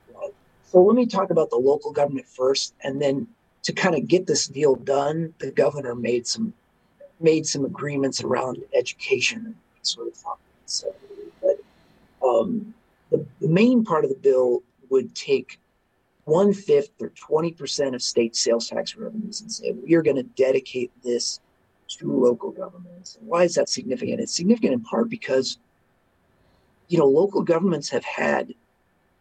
So let me talk about the local government first, and then to kind of get this deal done, the governor made some made some agreements around education and sort of thought. So, but um, the, the main part of the bill would take one fifth or twenty percent of state sales tax revenues and say we are going to dedicate this to local governments. And why is that significant? It's significant in part because, you know, local governments have had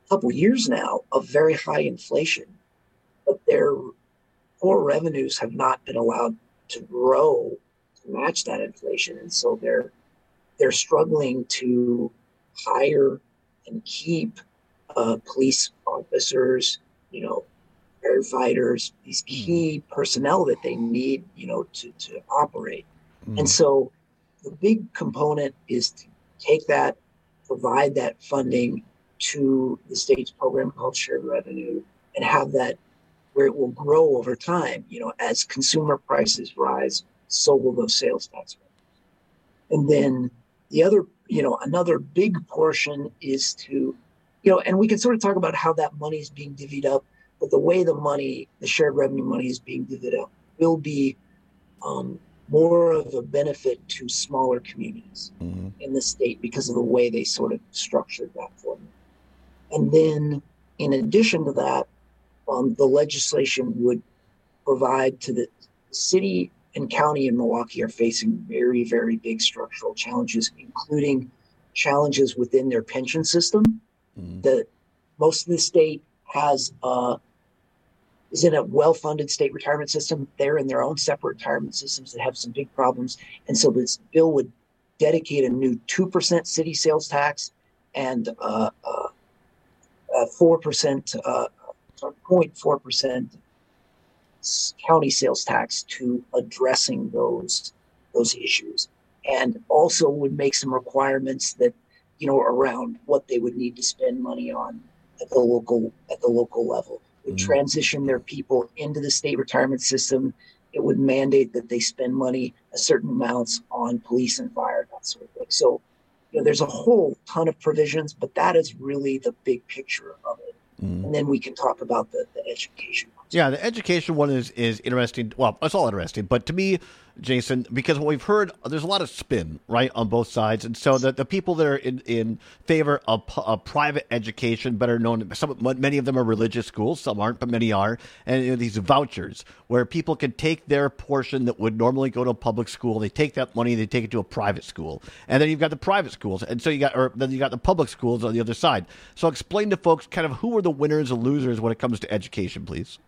couple years now of very high inflation, but their core revenues have not been allowed to grow to match that inflation. And so they're they're struggling to hire and keep uh, police officers, you know, firefighters, these key personnel that they need, you know, to, to operate. Mm. And so the big component is to take that, provide that funding to the state's program called shared revenue, and have that where it will grow over time. You know, as consumer prices rise, so will those sales tax revenues. And then the other, you know, another big portion is to, you know, and we can sort of talk about how that money is being divvied up, but the way the money, the shared revenue money is being divvied up will be um, more of a benefit to smaller communities mm-hmm. in the state because of the way they sort of structured that for them. And then in addition to that, um, the legislation would provide to the city and county in Milwaukee are facing very, very big structural challenges, including challenges within their pension system. Mm. The most of the state has uh, is in a well-funded state retirement system. They're in their own separate retirement systems that have some big problems, and so this bill would dedicate a new two percent city sales tax and uh, uh, uh, four percent, uh, zero point four percent county sales tax to addressing those those issues, and also would make some requirements that, you know, around what they would need to spend money on at the local at the local level. It would mm-hmm. transition their people into the state retirement system. It would mandate that they spend money, a certain amounts, on police and fire, that sort of thing. So, you know, there's a whole ton of provisions, but that is really the big picture of it. Mm-hmm. And then we can talk about the, the education. Yeah, the education one is, is interesting. Well, it's all interesting. But to me, Jason, because what we've heard, there's a lot of spin, right, on both sides. And so the, the people that are in, in favor of, of private education, better known, some, many of them are religious schools, some aren't, but many are. And you know, these vouchers where people can take their portion that would normally go to a public school, they take that money, they take it to a private school. And then you've got the private schools. And so you got, or then you got the public schools on the other side. So explain to folks kind of who are the winners and losers when it comes to education, please.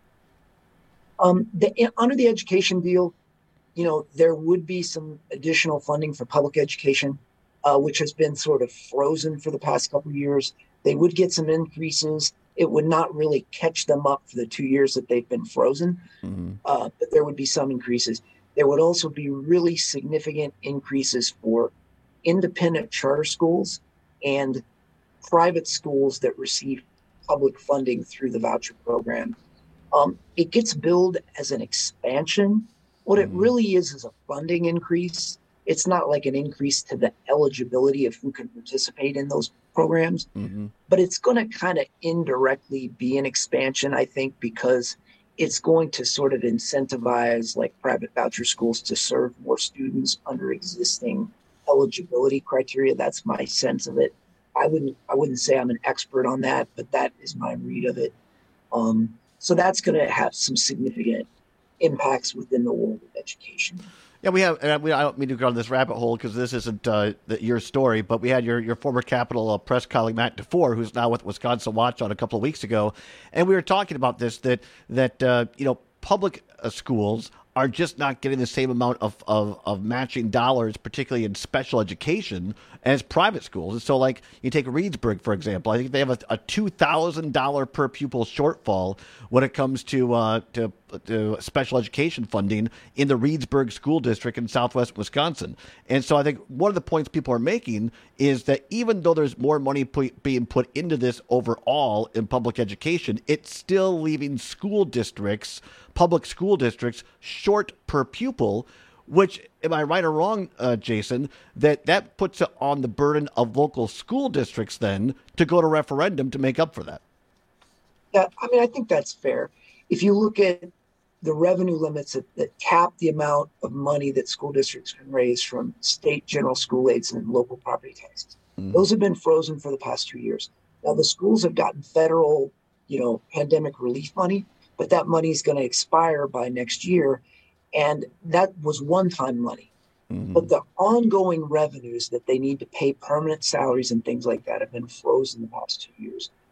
Um, the, under the education deal, you know, there would be some additional funding for public education, uh, which has been sort of frozen for the past couple of years. They would get some increases. It would not really catch them up for the two years that they've been frozen, mm-hmm. uh, but there would be some increases. There would also be really significant increases for independent charter schools and private schools that receive public funding through the voucher program. Um, it gets billed as an expansion. What it really is is a funding increase. It's not like an increase to the eligibility of who can participate in those programs, mm-hmm. but it's going to kind of indirectly be an expansion, I think, because it's going to sort of incentivize like private voucher schools to serve more students under existing eligibility criteria. That's my sense of it. I wouldn't, I wouldn't say I'm an expert on that, but that is my read of it. Um, So that's going to have some significant impacts within the world of education. Yeah, we have, and we, I don't mean to go down this rabbit hole because this isn't uh, the, your story, but we had your, your former Capitol uh, press colleague, Matt DeFore, who's now with Wisconsin Watch, on a couple of weeks ago. And we were talking about this, that, that uh, you know, public uh, schools are just not getting the same amount of, of, of matching dollars, particularly in special education, as private schools. And so, like, you take Reedsburg, for example. I think they have a, a two thousand dollars per pupil shortfall when it comes to, uh, to to special education funding in the Reedsburg School District in southwest Wisconsin. And so I think one of the points people are making is that even though there's more money put, being put into this overall in public education, it's still leaving school districts, public school districts, short per pupil, which, am I right or wrong, uh, Jason, that that puts it on the burden of local school districts then to go to referendum to make up for that? Yeah, I mean, I think that's fair. If you look at the revenue limits that, that cap the amount of money that school districts can raise from state general school aids and local property taxes, mm-hmm. those have been frozen for the past two years. Now, the schools have gotten federal, you know, pandemic relief money, but that money is going to expire by next year. And that was one-time money. Mm-hmm. But the ongoing revenues that they need to pay permanent salaries and things like that have been frozen the past two years.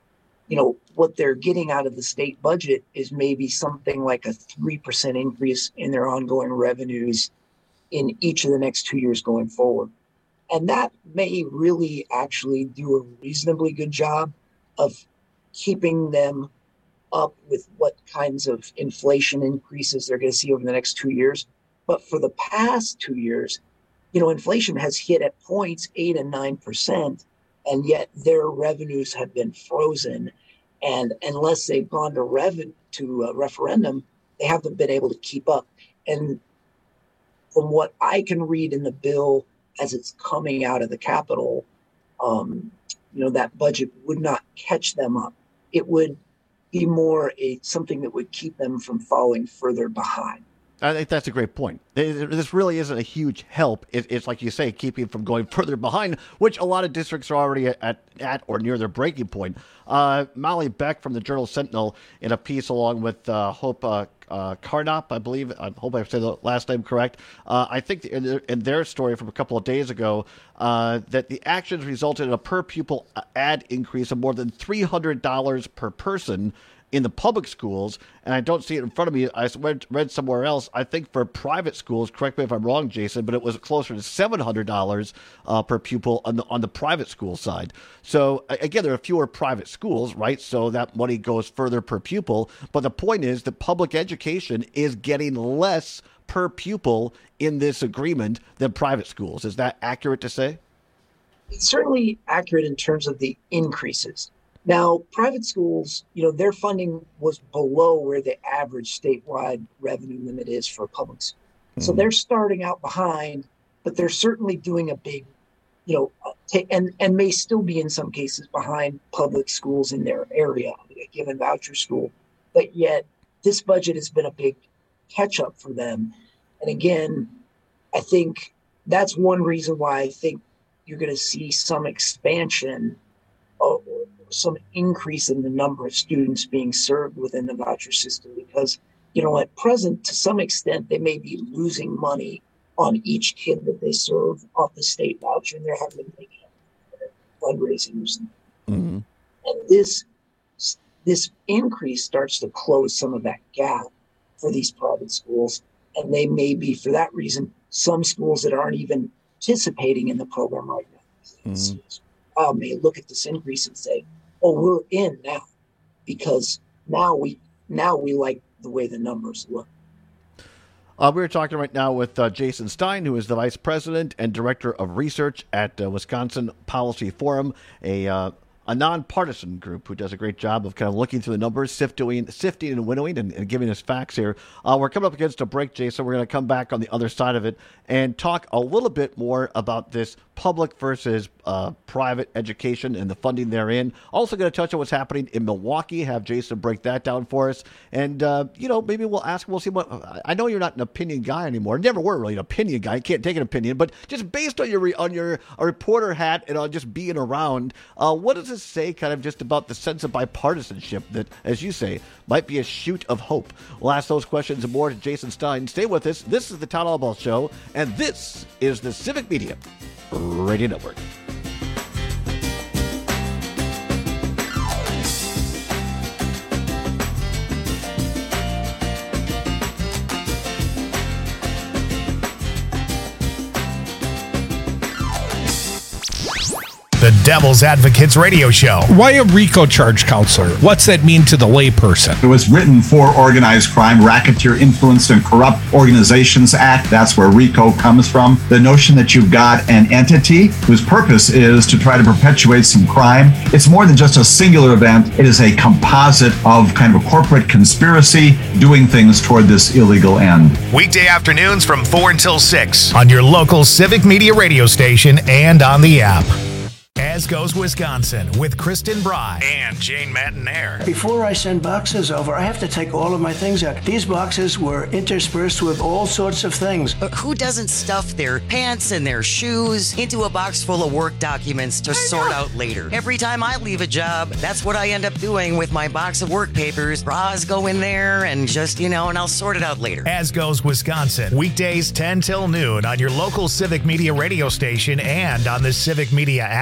you know, what they're getting out of the state budget is maybe something like a three percent increase in their ongoing revenues in each of the next two years going forward. And that may really actually do a reasonably good job of keeping them up with what kinds of inflation increases they're going to see over the next two years. But for the past two years, you know, inflation has hit at points eight and nine percent. And yet their revenues have been frozen. And unless they've gone to, rev- to a referendum, they haven't been able to keep up. And from what I can read in the bill as it's coming out of the Capitol, um, you know, that budget would not catch them up. It would be more a something that would keep them from falling further behind. I think that's a great point. This really isn't a huge help. It's like you say, keeping from going further behind, which a lot of districts are already at, at or near their breaking point. Uh, Molly Beck from the Journal Sentinel, in a piece along with uh, Hope uh, uh, Carnop, I believe. I hope I said the last name correct. Uh, I think in their, in their story from a couple of days ago, uh, that the actions resulted in a per pupil ad increase of more than three hundred dollars per person in the public schools, and I don't see it in front of me. I read, read somewhere else, I think for private schools, correct me if I'm wrong, Jason, but it was closer to seven hundred dollars uh, per pupil on the on the private school side. So, again, there are fewer private schools, right? So that money goes further per pupil. But the point is that public education is getting less per pupil in this agreement than private schools. Is that accurate to say? It's certainly accurate in terms of the increases. Now, private schools, you know, their funding was below where the average statewide revenue limit is for public schools. Mm-hmm. So they're starting out behind, but they're certainly doing a big, you know, t- and, and may still be in some cases behind public schools in their area, a given voucher school. But yet this budget has been a big catch up for them. And again, I think that's one reason why I think you're going to see some expansion of, some increase in the number of students being served within the voucher system, because, you know, at present, to some extent, they may be losing money on each kid that they serve off the state voucher, and they're having to make fundraising or something. Mm-hmm. And this, this increase starts to close some of that gap for these private schools, and they may be, for that reason, some schools that aren't even participating in the program right now. Mm-hmm. Uh, may look at this increase and say, "Oh, we're in now," because now we now we like the way the numbers look. Uh, we're talking right now with uh, Jason Stein, who is the Vice President and Director of Research at uh, Wisconsin Policy Forum, a uh, a nonpartisan group who does a great job of kind of looking through the numbers, sifting, sifting and winnowing, and, and giving us facts here. Uh, we're coming up against a break, Jason. We're going to come back on the other side of it and talk a little bit more about this public versus uh, private education and the funding therein. Also going to touch on what's happening in Milwaukee, have Jason break that down for us. And, uh, you know, maybe we'll ask, we'll see what, I know you're not an opinion guy anymore. Never were really an opinion guy. You can't take an opinion, but just based on your, on your a reporter hat and on just being around, uh, what does this say kind of just about the sense of bipartisanship that, as you say, might be a shoot of hope? We'll ask those questions and more to Jason Stein. Stay with us. This is the Todd Albaugh Show, and this is the Civic Media Radio Network. The Devil's Advocates Radio Show. Why a RICO charge, counselor? What's that mean to the layperson? It was written for Organized Crime, Racketeer, Influenced, and Corrupt Organizations Act. That's where RICO comes from. The notion that you've got an entity whose purpose is to try to perpetuate some crime. It's more than just a singular event. It is a composite of kind of a corporate conspiracy doing things toward this illegal end. Weekday afternoons from four until six on your local Civic Media radio station and on the app. As Goes Wisconsin with Kristen Bry and Jane Matinaire. Before I send boxes over, I have to take all of my things out. These boxes were interspersed with all sorts of things. But who doesn't stuff their pants and their shoes into a box full of work documents to sort out later? Every time I leave a job, that's what I end up doing with my box of work papers. Bras go in there and just, you know, and I'll sort it out later. As Goes Wisconsin, weekdays ten till noon on your local Civic Media radio station and on the Civic Media app.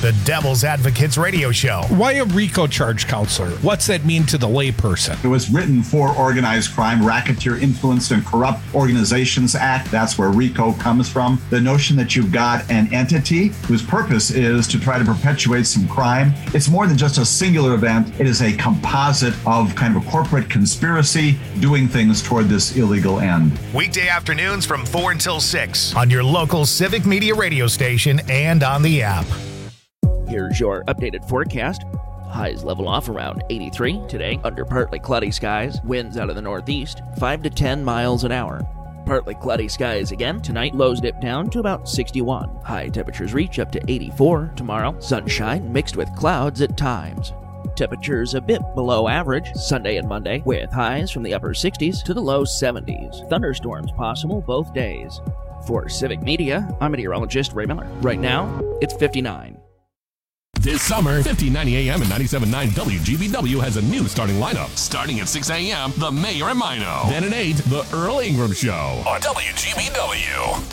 the Devil's Advocates Radio Show. Why a RICO charge, counselor? What's that mean to the layperson? It was written for Organized Crime, Racketeer Influenced and Corrupt Organizations Act. That's where RICO comes from. The notion that you've got an entity whose purpose is to try to perpetuate some crime. It's more than just a singular event. It is a composite of kind of a corporate conspiracy doing things toward this illegal end. Weekday afternoons from four until six on your local Civic Media radio station and on the app. Here's your updated forecast. Highs level off around eighty-three today under partly cloudy skies. Winds out of the northeast, five to ten miles an hour. Partly cloudy skies again. Tonight, lows dip down to about sixty-one. High temperatures reach up to eighty-four tomorrow. Sunshine mixed with clouds at times. Temperatures a bit below average Sunday and Monday, with highs from the upper sixties to the low seventies. Thunderstorms possible both days. For Civic Media, I'm meteorologist Ray Miller. Right now, it's fifty-nine. This summer, fifteen ninety A M and ninety-seven point nine W G B W has a new starting lineup. Starting at six A M, The Mayor and Mino. Then at eight, The Earl Ingram Show on W G B W.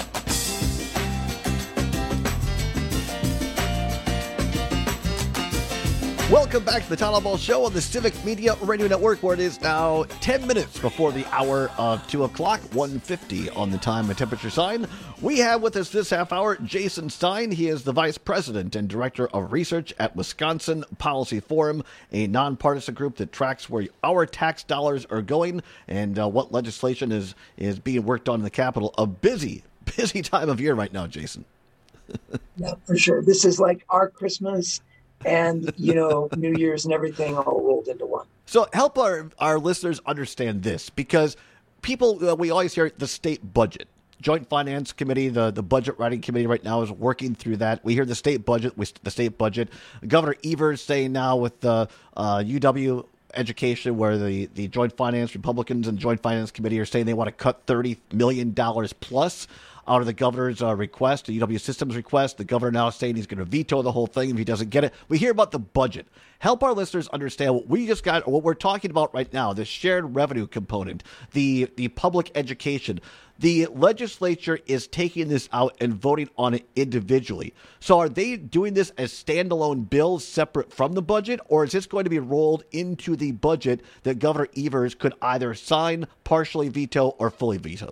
Welcome back to the Town Hall Ball Show on the Civic Media Radio Network, where it is now ten minutes before the hour of two o'clock, one fifty on the time and temperature sign. We have with us this half hour Jason Stein. He is the Vice President and Director of Research at Wisconsin Policy Forum, a nonpartisan group that tracks where our tax dollars are going and uh, what legislation is, is being worked on in the Capitol. A busy, busy time of year right now, Jason. Yeah, for sure. This is like our Christmas and, you know, New Year's and everything all rolled into one. So help our, our listeners understand this, because people, uh, we always hear the state budget. Joint Finance Committee, the, the budget writing committee right now is working through that. We hear the state budget, with the state budget. Governor Evers saying now with the uh, U W Education, where the, the Joint Finance Republicans and Joint Finance Committee are saying they want to cut thirty million dollars plus out of the governor's uh, request, the U W Systems request. The governor now saying he's going to veto the whole thing if he doesn't get it. We hear about the budget. Help our listeners understand what we just got, or what we're talking about right now, the shared revenue component, the, the public education. The legislature is taking this out and voting on it individually. So are they doing this as standalone bills separate from the budget, or is this going to be rolled into the budget that Governor Evers could either sign, partially veto, or fully veto?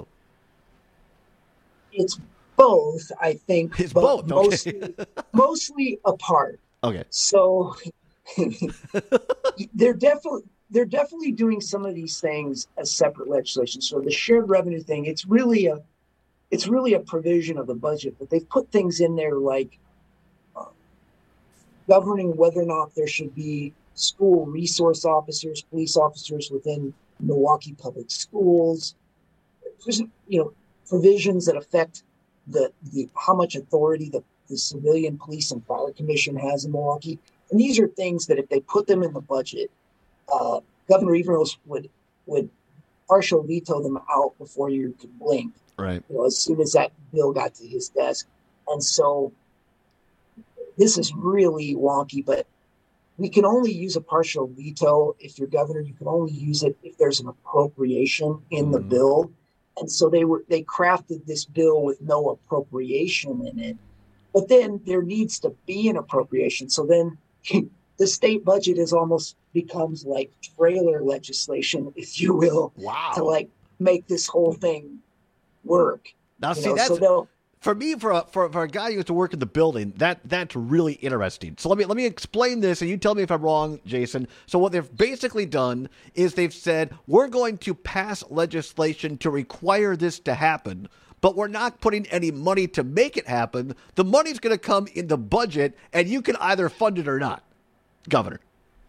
It's both, I think. It's but both, okay. mostly, mostly apart. Okay. So they're definitely they're definitely doing some of these things as separate legislation. So the shared revenue thing, it's really a it's really a provision of the budget, but they've put things in there like uh, governing whether or not there should be school resource officers, police officers within Milwaukee Public Schools. There's, you know, provisions that affect the, the how much authority the, the Civilian Police and Fire Commission has in Milwaukee. And these are things that if they put them in the budget, uh, Governor Evers would would partial veto them out before you could blink. Right. You know, as soon as that bill got to his desk. And so this is really wonky, but we can only use a partial veto if you're governor. You can only use it if there's an appropriation in the mm. bill. And so they were they crafted this bill with no appropriation in it. But then there needs to be an appropriation. So then the state budget is almost becomes like trailer legislation, if you will, wow. to like make this whole thing work. Now, you see, know? that's... So they'll, For me, for a, for for a guy who used to work in the building, that that's really interesting. So let me let me explain this, and you tell me if I'm wrong, Jason. So what they've basically done is they've said we're going to pass legislation to require this to happen, but we're not putting any money to make it happen. The money's going to come in the budget, and you can either fund it or not, Governor.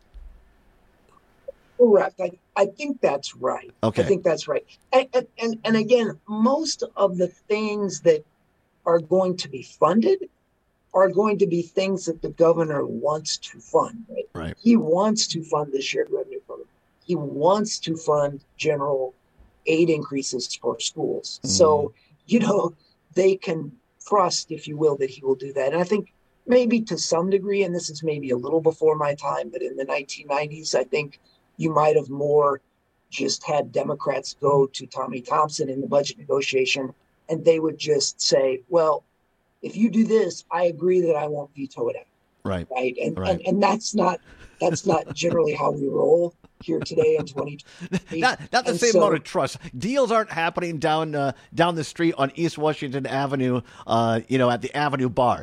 Correct. I, I think that's right. Okay. I think that's right. And, and, and, and again, most of the things that are going to be funded are going to be things that the governor wants to fund. Right? Right. He wants to fund the shared revenue program. He wants to fund general aid increases for schools. Mm. So, you know, they can trust, if you will, that he will do that. And I think maybe to some degree, and this is maybe a little before my time, but in the nineteen nineties, I think you might have more just had Democrats go to Tommy Thompson in the budget negotiation, and they would just say, well, if you do this, I agree that I won't veto it out. Right. Right. And, right. and and that's not that's not generally how we roll here today in twenty twenty. Not, not the and same so, amount of trust. Deals aren't happening down uh, down the street on East Washington Avenue, uh, you know, at the Avenue Bar.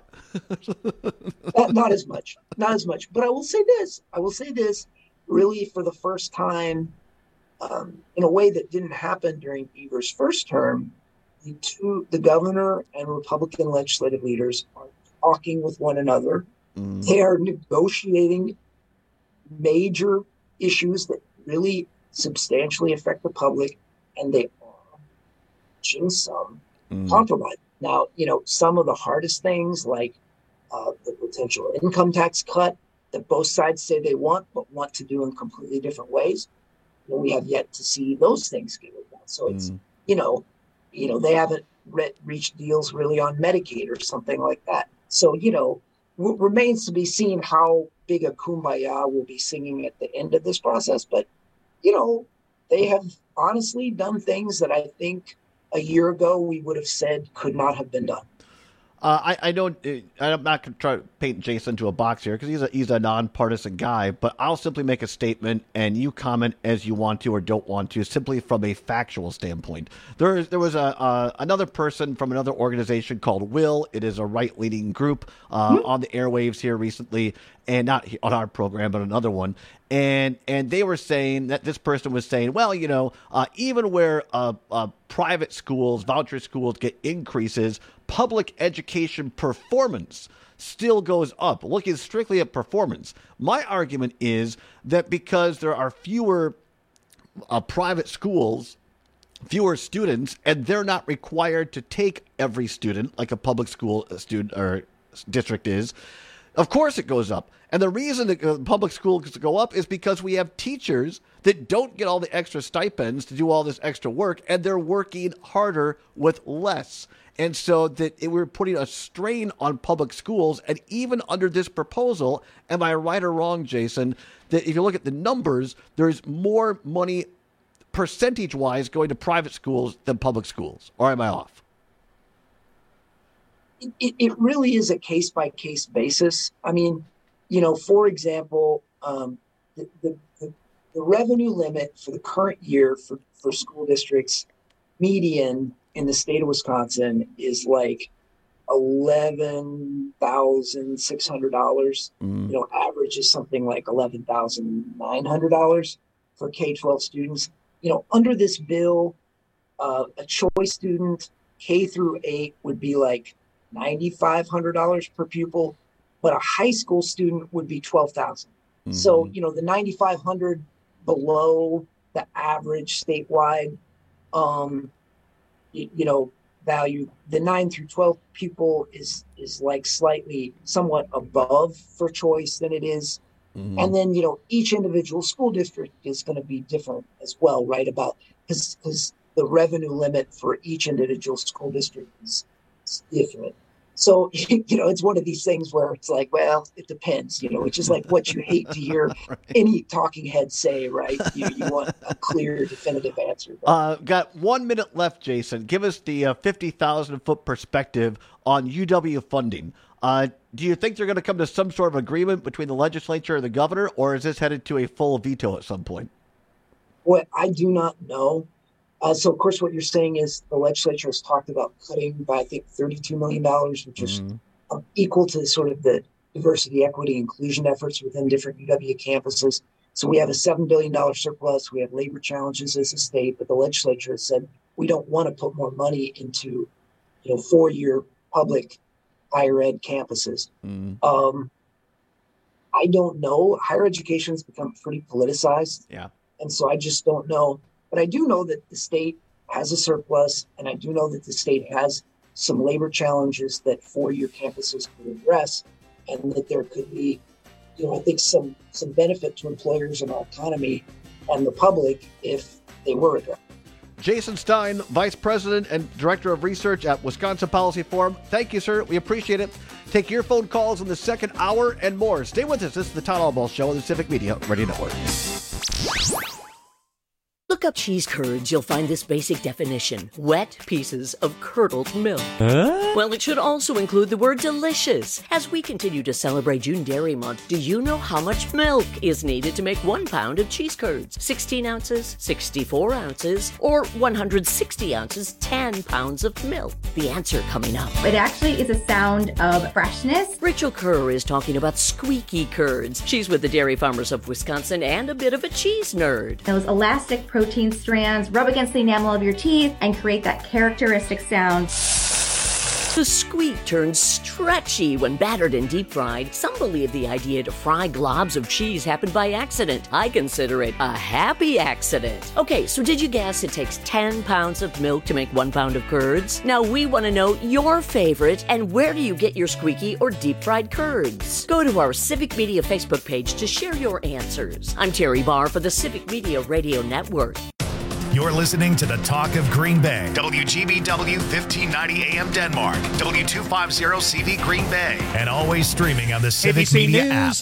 not, not as much. Not as much. But I will say this. I will say this. Really, for the first time, um, in a way that didn't happen during Evers' first term, the two, the governor and Republican legislative leaders are talking with one another. Mm. They are negotiating major issues that really substantially affect the public, and they are reaching some Mm. compromise. Now, you know, some of the hardest things, like uh, the potential income tax cut that both sides say they want, but want to do in completely different ways, you know, we have yet to see those things get worked out. So it's, Mm. you know, you know, they haven't re- reached deals really on Medicaid or something like that. So, you know, w- remains to be seen how big a kumbaya will be singing at the end of this process. But, you know, they have honestly done things that I think a year ago we would have said could not have been done. Uh, I, I don't. Uh, I'm not going to try to paint Jason into a box here because he's a he's a nonpartisan guy. But I'll simply make a statement, and you comment as you want to or don't want to, simply from a factual standpoint. There is there was a uh, another person from another organization called Will. It is a right leaning group uh, mm-hmm. on the airwaves here recently, and not on our program, but another one. And and they were saying that this person was saying, well, you know, uh, even where uh, uh, private schools, voucher schools get increases, public education performance still goes up, looking strictly at performance. My argument is that because there are fewer uh, private schools, fewer students, and they're not required to take every student like a public school student or district is, of course it goes up. And the reason that public schools go up is because we have teachers that don't get all the extra stipends to do all this extra work, and they're working harder with less. And so that it, we're putting a strain on public schools. And even under this proposal, am I right or wrong, Jason, that if you look at the numbers, there's more money percentage-wise going to private schools than public schools? Or am I off? It, it really is a case-by-case basis. I mean, you know, for example, um, the, the, the, the revenue limit for the current year for, for school districts, median in the state of Wisconsin, is like eleven thousand six hundred dollars. Mm. You know, average is something like eleven thousand nine hundred dollars for K twelve students. You know, under this bill, uh, a choice student, K through eight, would be like nine thousand five hundred dollars per pupil, but a high school student would be twelve thousand dollars. Mm-hmm. So, you know, the nine thousand five hundred dollars below the average statewide, um, you, you know, value. The nine through twelve pupil is is like slightly somewhat above for choice than it is. Mm-hmm. And then, you know, each individual school district is going to be different as well, right? About because because the revenue limit for each individual school district is, is different. So, you know, it's one of these things where it's like, well, it depends, you know, which is like what you hate to hear right. any talking head say, right? You, you want a clear, definitive answer. Uh, got one minute left, Jason. Give us the uh, fifty thousand foot perspective on U W funding. Uh, do you think they're going to come to some sort of agreement between the legislature and the governor, or is this headed to a full veto at some point? Well, I do not know. Uh, so, of course, what you're saying is the legislature has talked about cutting by, I think, thirty-two million dollars, which is mm-hmm. uh, equal to sort of the diversity, equity, inclusion efforts within different U W campuses. So we have a seven billion dollars surplus. We have labor challenges as a state, but the legislature has said we don't want to put more money into, you know, four-year public higher ed campuses. Mm-hmm. Um, I don't know. Higher education has become pretty politicized. Yeah. And so I just don't know. But I do know that the state has a surplus, and I do know that the state has some labor challenges that four-year campuses could address, and that there could be, you know, I think some some benefit to employers and our economy and the public if they were addressed. Jason Stein, Vice President and Director of Research at Wisconsin Policy Forum. Thank you, sir. We appreciate it. Take your phone calls in the second hour and more. Stay with us. This is the Todd Albaugh Show on the Civic Media Radio Network. Look look up cheese curds, you'll find this basic definition: wet pieces of curdled milk. Huh? Well, it should also include the word delicious. As we continue to celebrate June Dairy Month, do you know how much milk is needed to make one pound of cheese curds? sixteen ounces, sixty-four ounces, or one hundred sixty ounces, ten pounds of milk? The answer coming up. It actually is a sound of freshness. Rachel Kerr is talking about squeaky curds. She's with the Dairy Farmers of Wisconsin and a bit of a cheese nerd. Those elastic protein strands rub against the enamel of your teeth and create that characteristic sound. The squeak turns stretchy when battered and deep fried. Some believe the idea to fry globs of cheese happened by accident. I consider it a happy accident. Okay, so did you guess it takes ten pounds of milk to make one pound of curds? Now we want to know your favorite and where do you get your squeaky or deep fried curds? Go to our Civic Media Facebook page to share your answers. I'm Terry Barr for the Civic Media Radio Network. You're listening to the Talk of Green Bay. W G B W fifteen ninety A M Denmark. W two fifty C V Green Bay. And always streaming on the Civic A B C Media News. app.